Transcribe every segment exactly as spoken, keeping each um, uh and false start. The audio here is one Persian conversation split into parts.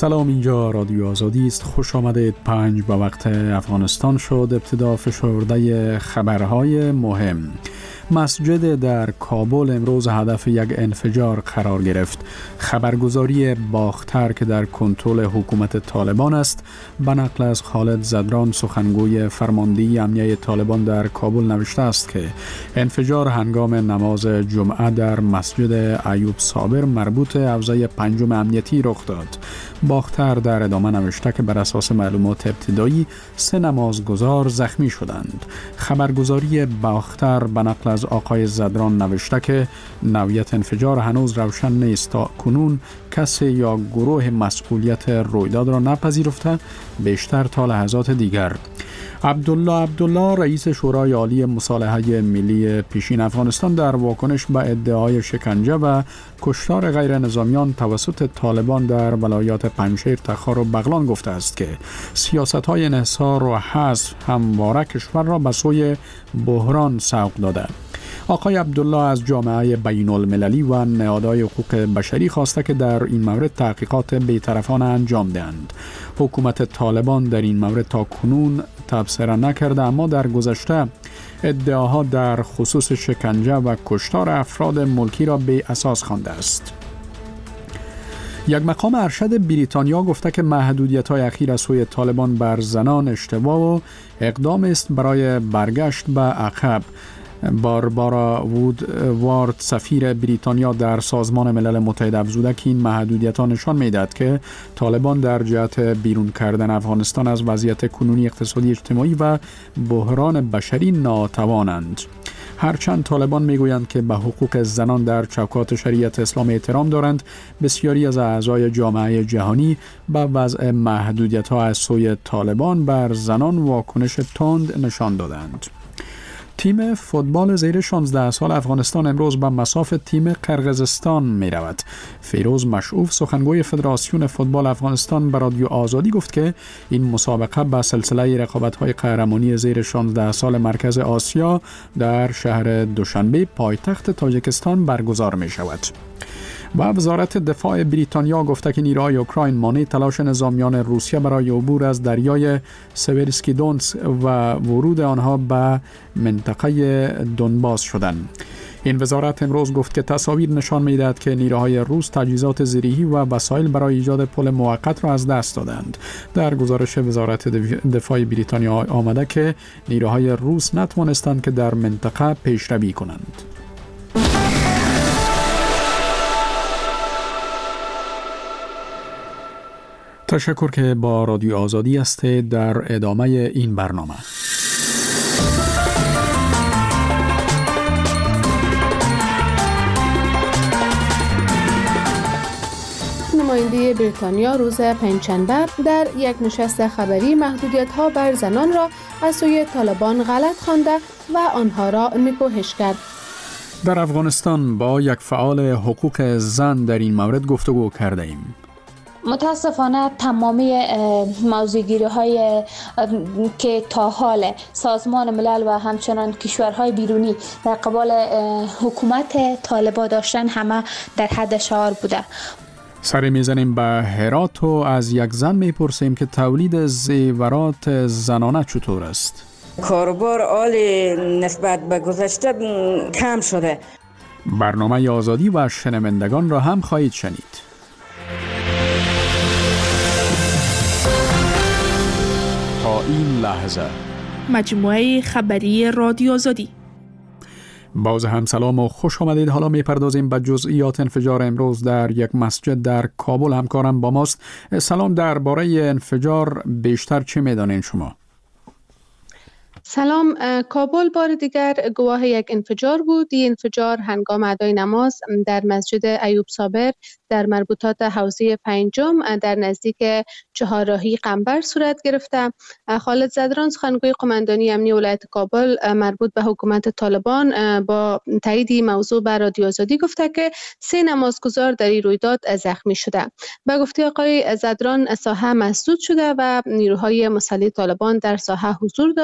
سلام، اینجا رادیو آزادی است. خوش آمدید. پنج به وقت افغانستان شد. ابتدا فشرده خبرهای مهم. مسجد در کابل امروز هدف یک انفجار قرار گرفت. خبرگزاری باختر که در کنترل حکومت طالبان است به نقل از خالد زدران سخنگوی فرماندهی امنیه طالبان در کابل نوشته است که انفجار هنگام نماز جمعه در مسجد ایوب صابر مربوط حوزه پنجم امنیتی رخ داد. باختر در ادامه نوشته که بر اساس معلومات ابتدایی سه نمازگزار زخمی شدند. خبرگزاری باختر به نقل از آقای زدران نوشته که نوعیت انفجار هنوز روشن نیست. تا کنون کسی یا گروه مسئولیت رویداد را نپذیرفته، بیشتر تا لحظات دیگر. عبدالله عبدالله رئیس شورای عالی مصالحه ملی پیشین افغانستان در واکنش به ادعای شکنجه و کشتار غیر نظامیان توسط طالبان در ولایات پنجشیر، تخار و بغلان گفته است که سیاست‌های انحصار و حذف همواره کشور را به سوی بحران سوق داده. آقای عبدالله از جامعه بین المللی و نهادهای حقوق بشری خواسته که در این مورد تحقیقات بی‌طرفانه انجام دهند. حکومت طالبان در این مورد تا کنون تبصره نکرده، اما در گذشته ادعاها در خصوص شکنجه و کشتار افراد ملکی را بی اساس خوانده است. یک مقام ارشد بریتانیا گفته که محدودیت‌های اخیر از سوی طالبان بر زنان اشتباه و اقدام است برای برگشت به عقب. باربارا وودوارد سفیر بریتانیا در سازمان ملل متحد افزوده که این محدودیت‌ها نشان می‌دهد که طالبان در جهت بیرون کردن افغانستان از وضعیت کنونی اقتصادی، اجتماعی و بحران بشری ناتوانند. هرچند طالبان میگویند که به حقوق زنان در چوکات شریعت اسلام احترام دارند، بسیاری از اعضای جامعه جهانی به وضع محدودیت‌ها از سوی طالبان بر زنان واکنش تند نشان دادند. تیم فوتبال زیر شانزده سال افغانستان امروز به مصاف تیم قرقیزستان می رود. فیروز مشعوف سخنگوی فدراسیون فوتبال افغانستان به رادیو آزادی گفت که این مسابقه به سلسله رقابت‌های قهرمانی زیر شانزده سال مرکز آسیا در شهر دوشنبه پایتخت تاجیکستان برگزار می شود. و وزارت دفاع بریتانیا گفته که نیروهای اوکراین مانع تلاش نظامیان روسیه برای عبور از دریای سیورسکی دونتسک و ورود آنها به منطقه دونباس شدند. این وزارت امروز گفت که تصاویر نشان می‌دهد که نیروهای روس تجهیزات زیرهی و وسایل برای ایجاد پل موقت را از دست دادند. در گزارش وزارت دفاع بریتانیا آمده که نیروهای روس نتوانستند که در منطقه پیشروی کنند. تشکر که با رادیو آزادی هستید. در ادامه این برنامه نماینده بریتانیا روز پنجشنبه در یک نشست خبری محدودیت‌ها بر زنان را از سوی طالبان غلط خوانده و آنها را نکوهش کرد. در افغانستان با یک فعال حقوق زن در این مورد گفتگو کرده ایم. متاسفانه تمامی موضوعگیری های که تا حال سازمان ملل و همچنان کشورهای بیرونی در قبال حکومت طالبان داشتن همه در حد شعار بوده. سر میزنیم به هرات و از یک زن میپرسیم که تولید زیورات زنانه چطور است؟ کاروبار عالی نسبت به گذشته کم شده. برنامه آزادی و شنوندگان را هم خواهید شنید. تا این لحظه مجموعه خبری رادیو آزادی. باز هم سلام و خوش آمدید. حالا میپردازیم به جزئیات انفجار امروز در یک مسجد در کابل. همکارم با ماست. سلام، درباره انفجار بیشتر چه میدانین شما؟ سلام. کابل بار دیگر گواه یک انفجار بود. این انفجار هنگام ادای نماز در مسجد ایوب صابر در مربوطات حوزه پنجم در نزدیک چهارراهی قنبر صورت گرفته. خالد زدران سخنگوی قماندانی امنیه ولایت کابل مربوط به حکومت طالبان با تایید موضوع به رادیو آزادی گفته که سه نمازگزار در این رویداد زخمی شده. به گفته آقای زدران ساحه مسدود شده و نیروهای مسلح طالبان در ساحه حضور دارند و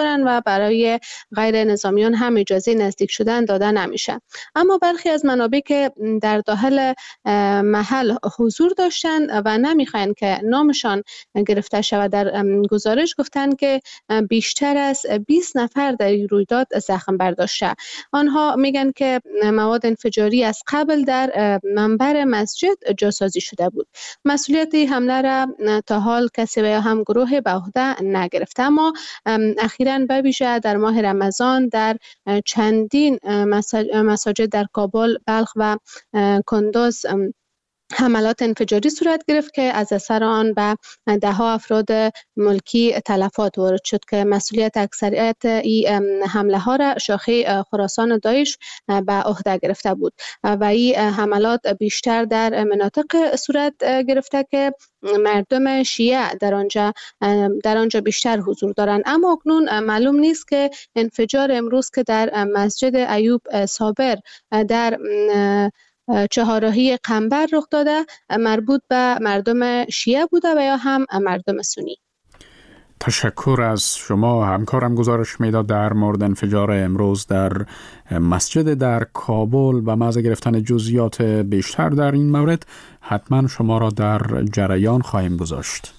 برای غیر نظامیان هم اجازه نزدیک شدن داده نمیشه. اما برخی از منابع که در داخل محل حضور داشتن و نمیخواین که نامشان گرفته شود، در گزارش گفتن که بیشتر از بیست نفر در این رویداد زخم برداشته. آنها میگن که مواد انفجاری از قبل در منبر مسجد جاسازی شده بود. مسئولیت حمله را تا حال کسی و یا هم گروه به عهده نگرفته، اما اخیراً به ویژه در ماه رمضان در چندین مساجد در کابل، بلخ و کندوز حملات انفجاری صورت گرفت که از اثر آن به ده ها افراد ملکی تلفات وارد شد که مسئولیت اکثریت این حمله ها را شاخه خراسان داعش به عهده گرفته بود و این حملات بیشتر در مناطق صورت گرفته که مردم شیعه در آنجا در آنجا بیشتر حضور دارند. اما اکنون معلوم نیست که انفجار امروز که در مسجد ایوب صابر در چهارراهی قنبر رخ داده مربوط به مردم شیعه بوده و یا هم مردم سنی. تشکر از شما. همکارم گزارش میداد در مورد انفجار امروز در مسجد در کابل. و محض گرفتن جزئیات بیشتر در این مورد حتما شما را در جریان خواهیم گذاشت.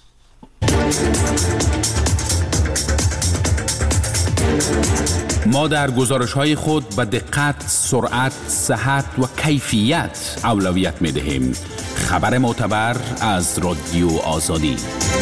ما در گزارش‌های خود به دقت، سرعت، صحت و کیفیت اولویت می‌دهیم. خبر معتبر از رادیو آزادی.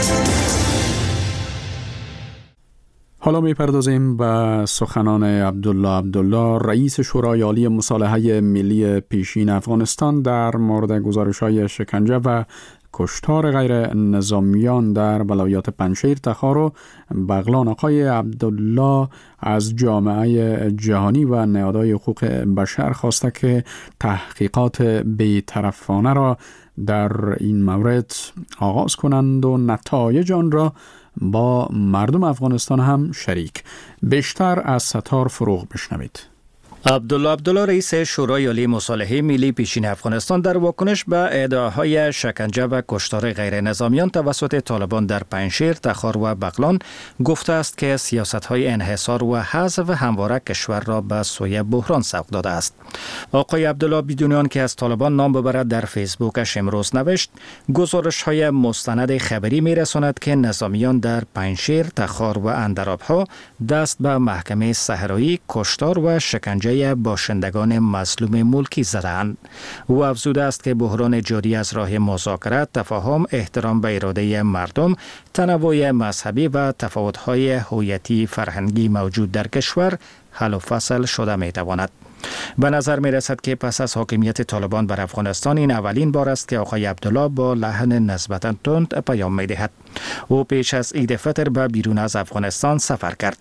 حالا می‌پردازیم به سخنان عبدالله عبدالله، رئیس شورای عالی مصالحه ملی پیشین افغانستان در مورد گزارش‌های شکنجه و کشتار غیر نظامیان در ولایات پنجشیر، تخار و بغلان. آقای عبدالله از جامعه جهانی و نهادهای حقوق بشر خواسته که تحقیقات بی‌طرفانه را در این مورد آغاز کنند و نتایج آن را با مردم افغانستان هم شریک. بیشتر از ستار فروغ بشنوید. عبدالله عبدالله رئیس شورای عالی مصالحه ملی پیشین افغانستان در واکنش به ادعاهای شکنجه و کشتار غیر نظامیان توسط طالبان در پنجشیر، تخار و بغلان گفته است که سیاست‌های انحصار و حذف همواره کشور را به سوی بحران سوق داده است. آقای عبدالله بدون آنکه از طالبان نام ببرد در فیسبوکش امروز نوشت: گزارش‌های مستند خبری می‌رساند که نظامیان در پنجشیر، تخار و اندراب‌ها دست به محکمه صحرایی، کشتار و شکنجه باشندگان مظلوم ملکی زدند. او افزوده است که بحران جاری از راه مذاکره، تفاهم، احترام به اراده مردم، تنوع مذهبی و تفاوت‌های هویتی فرهنگی موجود در کشور حل و فصل شده می‌تواند. به نظر می رسد که پس از حاکمیت طالبان بر افغانستان این اولین بار است که آقای عبدالله با لحن نسبتاً تند پیام می دهد. او پیش از عید فطر به بیرون از افغانستان سفر کرد.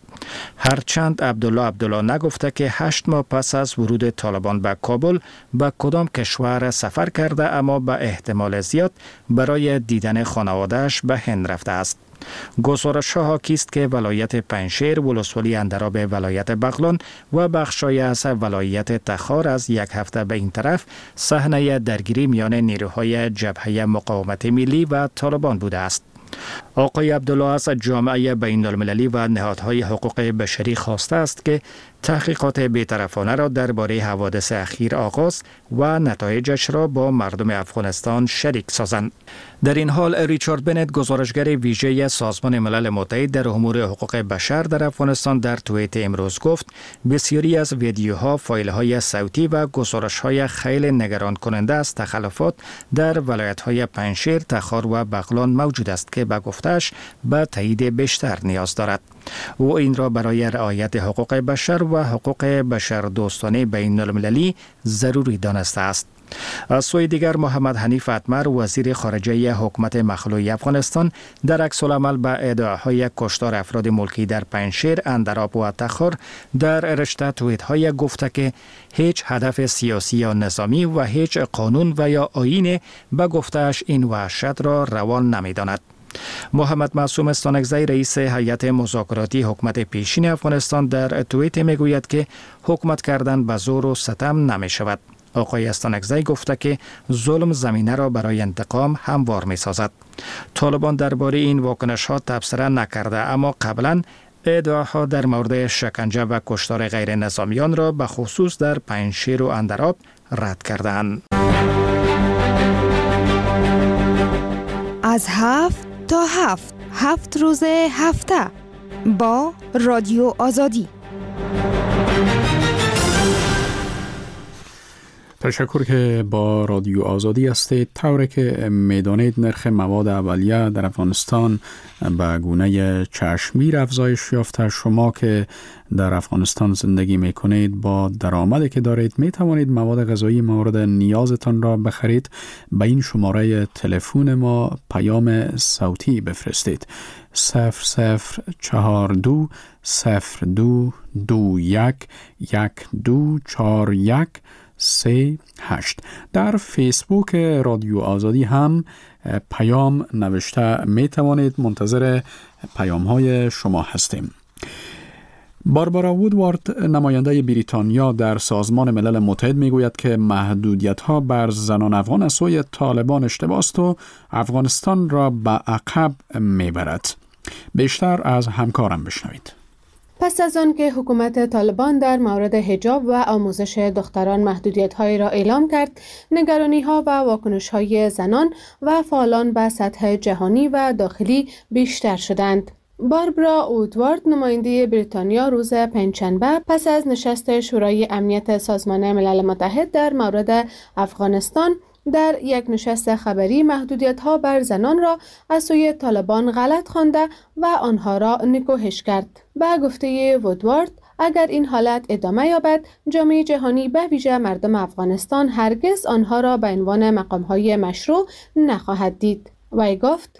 هرچند عبدالله عبدالله نگفته که هشت ماه پس از ورود طالبان به کابل به کدام کشور سفر کرده، اما به احتمال زیاد برای دیدن خانواده‌اش به هند رفته است. گزارش‌ها حاکی است که ولایت پنجشیر، ولسوالی اندراب ولایت بغلان و بخشای از ولایت تخار از یک هفته به این طرف صحنه درگیری میان نیروهای جبهه مقاومت ملی و طالبان بوده است. آقای عبدالله از جامعه بین المللی و نهادهای حقوق بشری خواسته است که تحقیقات بی‌طرفانه را درباره حوادث اخیر آغاز و نتایجش را با مردم افغانستان شریک سازند. در این حال ریچارد بنت، گزارشگر ویژه سازمان ملل متحد در امور حقوق بشر در افغانستان، در توییت امروز گفت بسیاری از ویدیوها، فایل‌های صوتی و گزارش‌های خیلی نگران کننده از تخلفات در ولایت‌های پنجشیر، تخار و بغلان موجود است که به گفتش به تایید بیشتر نیاز دارد. او این را برای رعایت حقوق بشر و حقوق بشر دوستانه بین المللی ضروری دانسته است. از سوی دیگر محمد حنیف اتمر، وزیر خارجه حکومت مخلوع افغانستان، در عکس العمل به ادعاهای کشتار افراد ملکی در پنجشیر، اندراب و تخار در رشته توییت‌های گفته که هیچ هدف سیاسی یا نظامی و هیچ قانون و یا آیین به گفته‌اش این وحشت را روان نمی‌داند. محمد معصوم استانکزی، رئیس هیئت مذاکراتی حکومت پیشین افغانستان، در توییت میگوید که حکومت کردن به زور و ستم نمی شود. آقای استانکزی گفته که ظلم زمینه را برای انتقام هموار می سازد. طالبان درباره این واکنش ها تبصره نکرده، اما قبلا ادعاها در مورد شکنجه و کشتار غیر نظامیان را به خصوص در پنجشیر و اندراب رد کردند. از هفت تا هفت هفت روز هفته با رادیو آزادی. تشکر که با رادیو آزادی هستید. طوری که میدانید نرخ مواد اولیه در افغانستان به گونه چشمگیر افزایش یافته. شما که در افغانستان زندگی میکنید با درآمدی که دارید می توانید مواد غذایی مورد نیازتان را بخرید. به این شماره تلفن ما پیام صوتی بفرستید: صفر صفر چهار دو صفر دو دو یک یک دو چهار یک سه هشت. در فیسبوک رادیو آزادی هم پیام نوشته می توانید. منتظر پیام های شما هستیم. باربارا وودوارد، نماینده بریتانیا در سازمان ملل متحد، می گوید که محدودیت ها بر زنان افغان از سوی طالبان اشتباه است و افغانستان را به عقب می برد. بیشتر از همکارم بشنوید. پس از آن که حکومت طالبان در مورد حجاب و آموزش دختران محدودیت‌هایی را اعلام کرد، نگرانی‌ها و واکنش‌های زنان و فعالان به سطح جهانی و داخلی بیشتر شدند. باربارا وودوارد، نماینده بریتانیا، روز پنجشنبه پس از نشست شورای امنیت سازمان ملل متحد در مورد افغانستان در یک نشست خبری محدودیت‌ها بر زنان را از سوی طالبان غلط خوانده و آنها را نکوهش کرد. به گفته وودوارد، اگر این حالت ادامه یابد، جامعه جهانی به ویژه مردم افغانستان هرگز آنها را به عنوان مقام‌های مشروع نخواهد دید. وی گفت: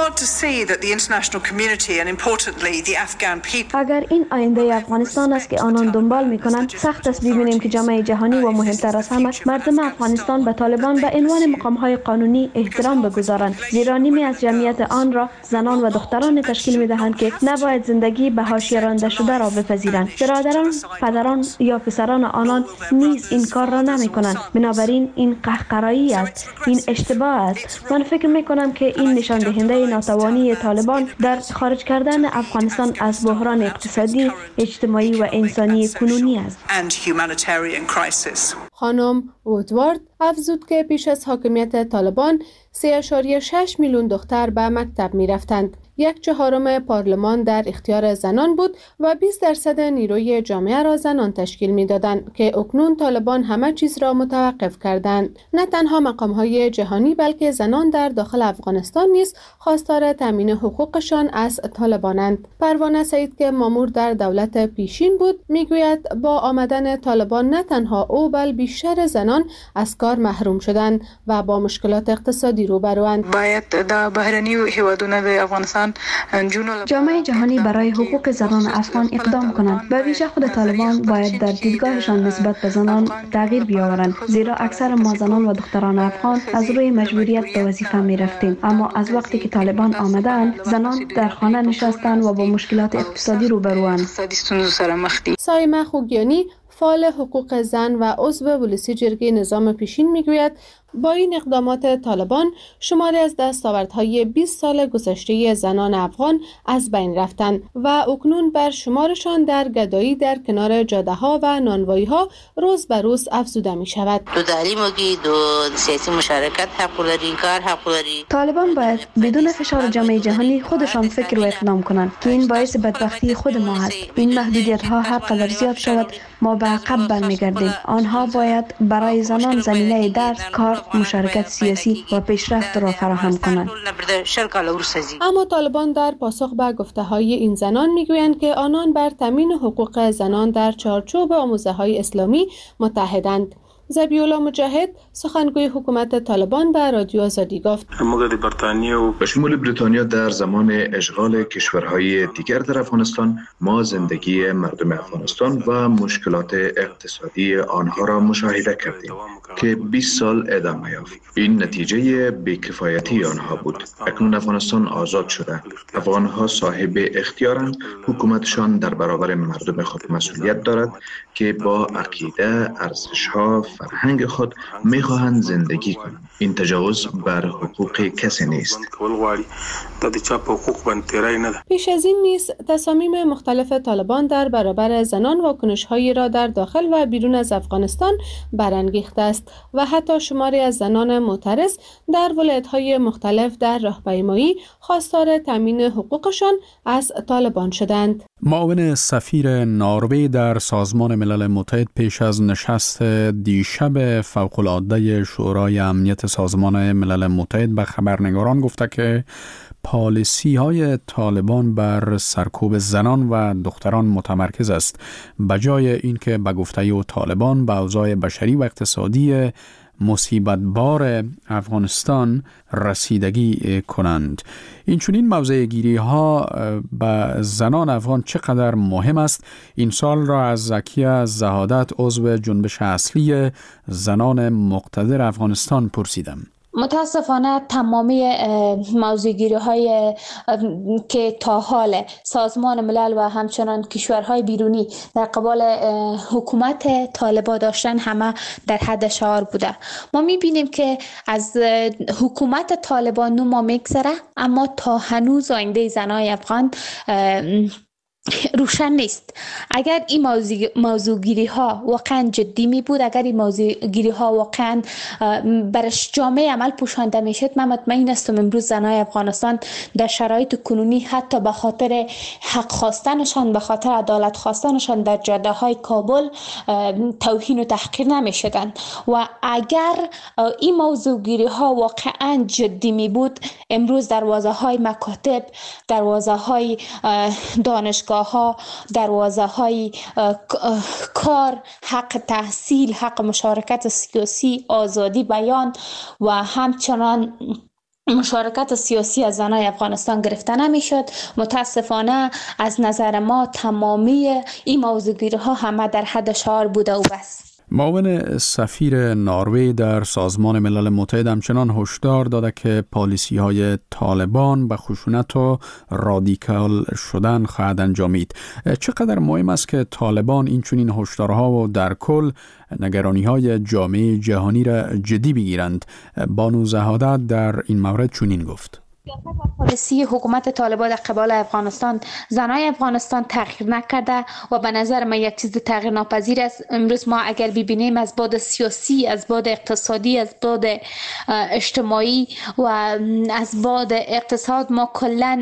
اگر این آینده افغانستان است که آنان دنبال می‌کنند، سخت است ببینیم که جامعه جهانی و مهمتر از همه مردم افغانستان به طالبان به عنوان مقام‌های قانونی احترام بگذارند، زیرا نیمی از جمعیت آن را زنان و دختران تشکیل می‌دهند که نباید زندگی به حاشیه رانده شده را بپذیرند. برادران، پدران یا پسران آنان نیز این کار را نمی‌کنند. بنابراین این قهقرایی است، این اشتباه است. من فکر می‌کنم که این نشان دهنده ناتوانی طالبان در خارج کردن افغانستان از بحران اقتصادی، اجتماعی و انسانی کنونی است. خانم وودوارد افزود که پیش از حاکمیت طالبان سه ممیز شش میلیون دختر به مکتب می رفتند. یک چهارم پارلمان در اختیار زنان بود و بیست درصد نیروی جامعه را زنان تشکیل می دادند که اکنون طالبان همه چیز را متوقف کردند. نه تنها مقام‌های جهانی بلکه زنان در داخل افغانستان نیز خواستار تامین حقوقشان از طالبانند. پروانه سعید که مامور در دولت پیشین بود میگوید با آمدن طالبان نه تنها او بل بیشتر زنان از کار محروم شدند و با مشکلات اقتصادی روبروند. باید در بحرانی و هیوادونه در افغانستان جامعه جهانی برای حقوق زنان افغان اقدام کنند. به ویژه خود طالبان باید در دیدگاهشان نسبت به زنان تغییر بیاورند، زیرا اکثر ما زنان و دختران افغان از روی مجبوریت به وظیفه می رفتیم، اما از وقتی که طالبان آمدند زنان در خانه نشستند و با مشکلات اقتصادی روبروند. سایمه خوگیانی، فعال حقوق زن و عضو ولسی جرگه نظام پیشین میگوید با این اقدامات طالبان شماری از دستاوردهای بیست سال گذشته زنان افغان از بین رفتند و اکنون بر شمارشان در گدایی در کنار جاده ها و نانوایی ها روز به روز افزوده می شود. دو تعلیم و دو سیاسی مشارکت حق داری، کار حق داری. طالبان باید بدون فشار جامعه جهانی خودشان فکر و اقدام کنند که این باعث بدبختی خود ما است. این محدودیت ها هر قدر زیاد شود ما به عقب برمیگردیم. آنها باید برای زنان زمینه درس، کار، مشارکت سیاسی و پیشرفت را فراهم کنند. اما طالبان در پاسخ به گفته‌های این زنان میگویند که آنان بر تامین حقوق زنان در چارچوب آموزه‌های اسلامی متحدند. زبیولا مجاهد، سخنگوی حکومت طالبان، به رادیو آزادی گفت: به شمول بریتانیا در زمان اشغال کشورهای دیگر در افغانستان ما زندگی مردم افغانستان و مشکلات اقتصادی آنها را مشاهده کردیم که بیست سال ادامه یافت. این نتیجه بی‌کفایتی آنها بود. اکنون افغانستان آزاد شده. افغانها صاحب اختیارند. حکومتشان در برابر مردم خود مسئولیت دارد که با عقیده، ارزش‌ها، فرهنگ خود میخواهند زندگی کنند. این تجاوز بر حقوق کسی نیست. پیش از این نیز تصامیم مختلف طالبان در برابر زنان واکنش‌هایی را در داخل و بیرون از افغانستان برانگیخته است و حتی شماری از زنان معترض در ولایت‌های مختلف در راهپیمایی خواستار تامین حقوقشان از طالبان شدند. معاون سفیر نروژ در سازمان ملل متحد پیش از نشست دیشب فوق‌العاده شورای امنیت سازمان ملل متحد به خبرنگاران گفته که پالیسی های طالبان بر سرکوب زنان و دختران متمرکز است، بجای اینکه به گفته او طالبان به اوضاع بشری و اقتصادی مصیبت بار افغانستان رسیدگی کنند. این چنین موضع گیری ها به زنان افغان چقدر مهم است؟ این سال را از زکیه زهادت عضو جنبش اصلی زنان مقتدر افغانستان پرسیدم. متاسفانه تمامی موضوعگیری های که تا حال سازمان ملل و همچنان کشورهای بیرونی در قبال حکومت طالبان داشتن همه در حد شعار بوده. ما میبینیم که از حکومت طالبان نو ما میگذره، اما تا هنوز آینده زنای افغان روشن نیست. اگر این موضوع موضوعگیری ها واقعا جدی می بود، اگر این موضوعگیری ها واقعا برش جامعه عمل پوشانده می شد، من مطمئن هستم امروز زنای افغانستان در شرایط کنونی حتی به خاطر حق خواستنشان، به خاطر عدالت خواستنشان در جاده های کابل توهین و تحقیر نمی شدن. و اگر این موضوعگیری ها واقعا جدی می بود، امروز دروازه های مکاتب، دروازه های دانشگاه ها، دروازه های کار، حق تحصیل، حق مشارکت سیاسی، آزادی بیان و همچنان مشارکت سیاسی از زنای افغانستان گرفته نمی شد. متاسفانه از نظر ما تمامی این موضوعگیری ها همه در حد شعار بوده و بس. معاون سفیر نروژ در سازمان ملل متحد همچنان هشدار داده که پالیسی های طالبان به خشونت و رادیکال شدن خواهد انجامید. چقدر مهم است که طالبان این چنین هشدارها و در کل نگرانی های جامعه جهانی را جدی بگیرند؟ بانو زهادت در این مورد چنین گفت: پالیسی حکومت طالبان در قبال افغانستان، زنای افغانستان تغییر نکرده و به نظر من یک چیز تغییر ناپذیر است. امروز ما اگر ببینیم از بعد سیاسی، از بعد اقتصادی، از بعد اجتماعی و از بعد اقتصاد ما کلا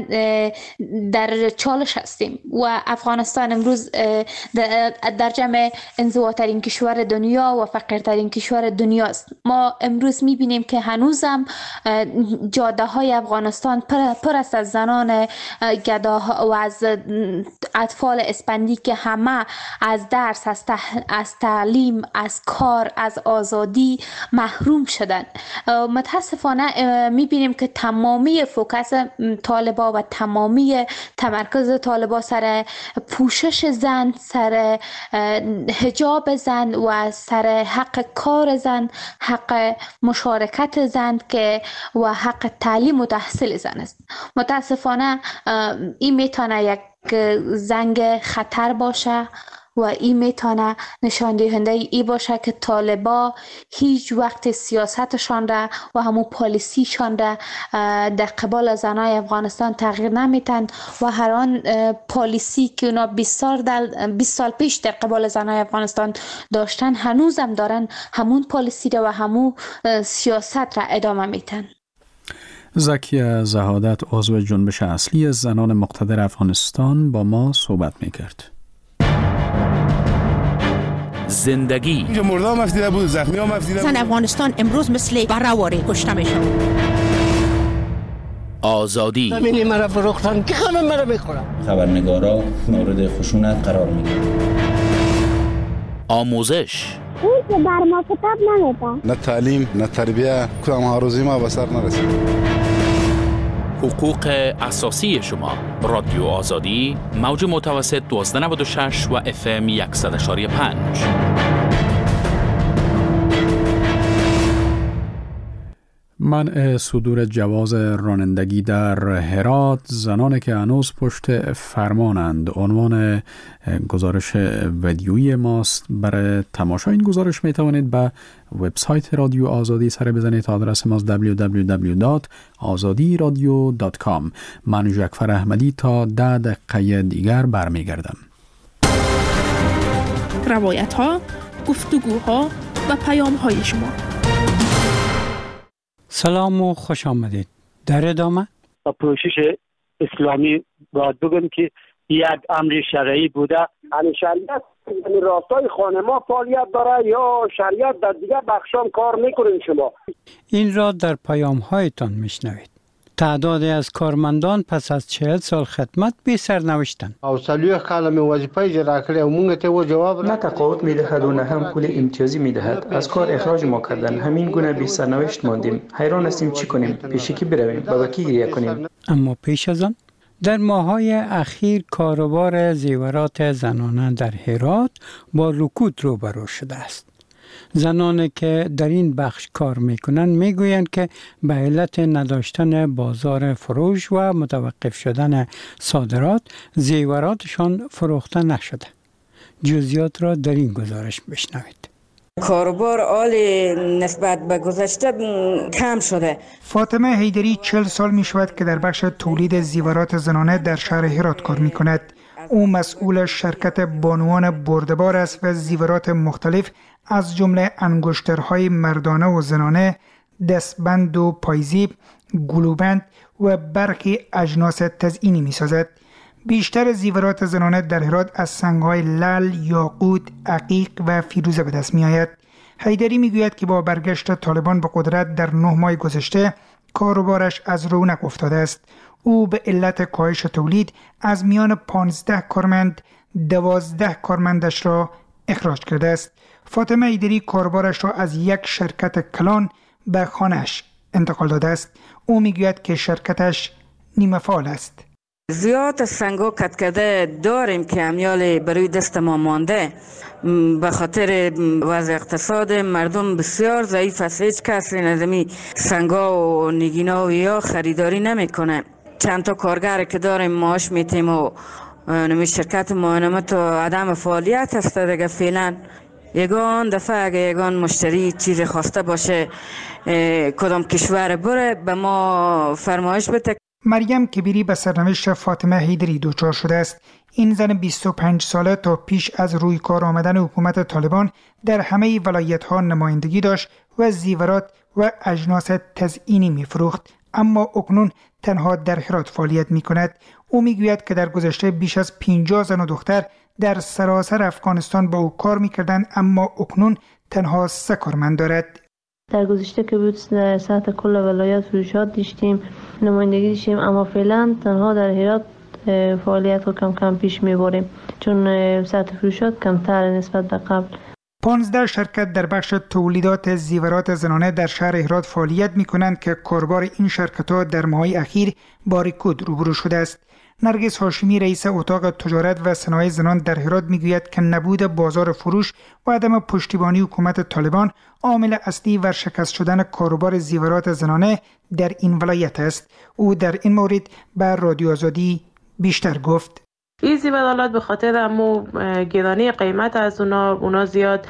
در چالش هستیم و افغانستان امروز در جمع انزواترین کشور دنیا و فقیرترین کشور دنیا است. ما امروز میبینیم که هنوزم جاده های افغانستان پر, پر است از زنان گداها و از اطفال اسپندی که همه از درس، از, تح... از تعلیم، از کار، از آزادی محروم شدن. متاسفانه میبینیم که تمامی فوکس طالبا و تمامی تمرکز طالبا سر پوشش زن، سر حجاب زن و سر حق کار زن، حق مشارکت زن که و حق تعلیم و تحصیل زن است. متاسفانه این میتونه یک زنگ خطر باشه و این میتونه نشان دهنده ای باشه که طالبا هیچ وقت سیاستشان را و همون پالیسیشان را در قبال زنای افغانستان تغییر نمیتن و هر آن پالیسی که اونا بیست سال در بیست سال پیش در قبال زنای افغانستان داشتن هنوزم دارن همون پالیسی را و همون سیاست را ادامه میتن. زکیه زهادت عضو جنبش اصلی زنان مقتدر افغانستان با ما صحبت میکرد. زندگی اینجا مرده هم افتیده بود، زخمی هم افتیده بود. زن افغانستان امروز مثل برهواری کشته میشن. آزادی ببینی مرا فروختن که همه مرا بخورن. خبرنگارا مورد خشونت قرار میگیرن. آموزش اون که بر ما کتاب نمیدن. نه تعلیم نه تربیه، کدام هاروزی ما به سر نرسید. حقوق اساسی شما. رادیو آزادی، موج متوسط دوازده نود و شش و اف ام صد و پنج. منع صدور جواز رانندگی در هرات، زنانی که هنوز پشت فرمانند. عنوان گزارش ویدیویی ماست. برای تماشای این گزارش می توانید به وبسایت رادیو آزادی سر بزنید. آدرس ماست دبلیو دبلیو دبلیو دات آزادی رادیو دات کام. من جعفر احمدی تا ده دقیقه دیگر برمیگردم. روایت ها، گفتگوها و پیام های شما. سلام و خوش آمدید. در ادامه با پروسش اسلامی باید بگم که یک امر شرعی بوده. یعنی شریعت یعنی راستای خانه ما فعالیت داره یا شریعت در دیگه بخشام کار میکنین شما؟ این را در پیام هایتان میشنوید. تعدادی از کارمندان پس از چهل سال خدمت بی سرنوشتند. او سالیو کلمه وظیفه اجرا کړې او موږ ته و جواب نه تقاعد میدهد و نه هم پول امتیازی میدهد. از کار اخراج ما کردن. همین گونه بی سرنوشت ماندیم. حیران هستیم چی کنیم؟ پیش کی برویم؟ به کی گریه کنیم؟ اما پیش از آن در ماه‌های اخیر کاروبار زیورات زنانه در هرات با رکود روبرو شده است. زنانی که در این بخش کار میکنند میگویند که به علت نداشتن بازار فروش و متوقف شدن صادرات زیوراتشان فروخته نشده. جزئیات را در این گزارش بشنوید. کاروبار عالی نسبت به گذشته کم شده. فاطمه حیدری چهل سال می شود که در بخش تولید زیورات زنانه در شهر هرات کار می کند. او مسئول شرکت بانوان برده‌بار است و زیورات مختلف از جمله انگشترهای مردانه و زنانه، دستبند و پایزیب، گلوبند و برخی اجناس تزئینی می سازد. بیشتر زیورات زنانه در هرات از سنگ‌های لعل، یاقوت، عقیق و فیروزه به دست می آید. حیدری می گوید که با برگشت طالبان به قدرت در نه ماه گذشته کاروبارش از رونق افتاده است. او به علت کاهش تولید از میان پانزده کارمند دوازده کارمندش را اخراج کرده است. فاطمه حیدری کاروبارش را از یک شرکت کلان به خانه‌اش انتقال داده است. او میگوید که شرکتش نیمه فعال است. زیاد سنگا کت کرده داریم که امیال بروی دست ما مانده. به خاطر وضع اقتصاد مردم بسیار ضعیف است. هیچ کسی نظمی سنگا و نگینا و یا خریداری نمیکنه. چند تا کارگر که داریم معاش میتیم و نمی شرکت معاونت و عدم فعالیت است دیگه. فعلا یگان دفعه اگه یگان مشتری چیز خواسته باشه کدام کشور بره به ما فرمایش بده. مریم کبیری به سرنوشت فاطمه حیدری دچار شده است. این زن بیست و پنج ساله تا پیش از روی کار آمدن حکومت طالبان در همه ولایت‌ها نمایندگی داشت و زیورات و اجناس تزئینی می‌فروخت، اما اکنون تنها در هرات فعالیت می‌کند. او می‌گوید که در گذشته بیش از پنجاه زن و دختر در سراسر افغانستان با او کار می‌کردند، اما اکنون تنها سه کارمند دارد. در گذشته که بود در سطح کل ولایت فروشات داشتیم، نمایندگی داشتیم، اما فعلا تنها در هرات فعالیت رو کم کم پیش می‌بریم چون سطح فروشات کمتر نسبت به قبل. پانزده شرکت در بخش تولیدات زیورات زنانه در شهر هرات فعالیت می‌کنند که کاربار این شرکت‌ها در ماه‌های اخیر با رکود روبرو شده است. نرگس هاشمی رئیس اتاق تجارت و صنایع زنان در هرات میگوید که نبود بازار فروش و عدم پشتیبانی حکومت طالبان عامل اصلی ورشکست شدن کاروبار زیورات زنانه در این ولایت است. او در این مورد به رادیو آزادی بیشتر گفت. این زیورات به خاطر امو گرانی قیمت از اونا اونا زیاد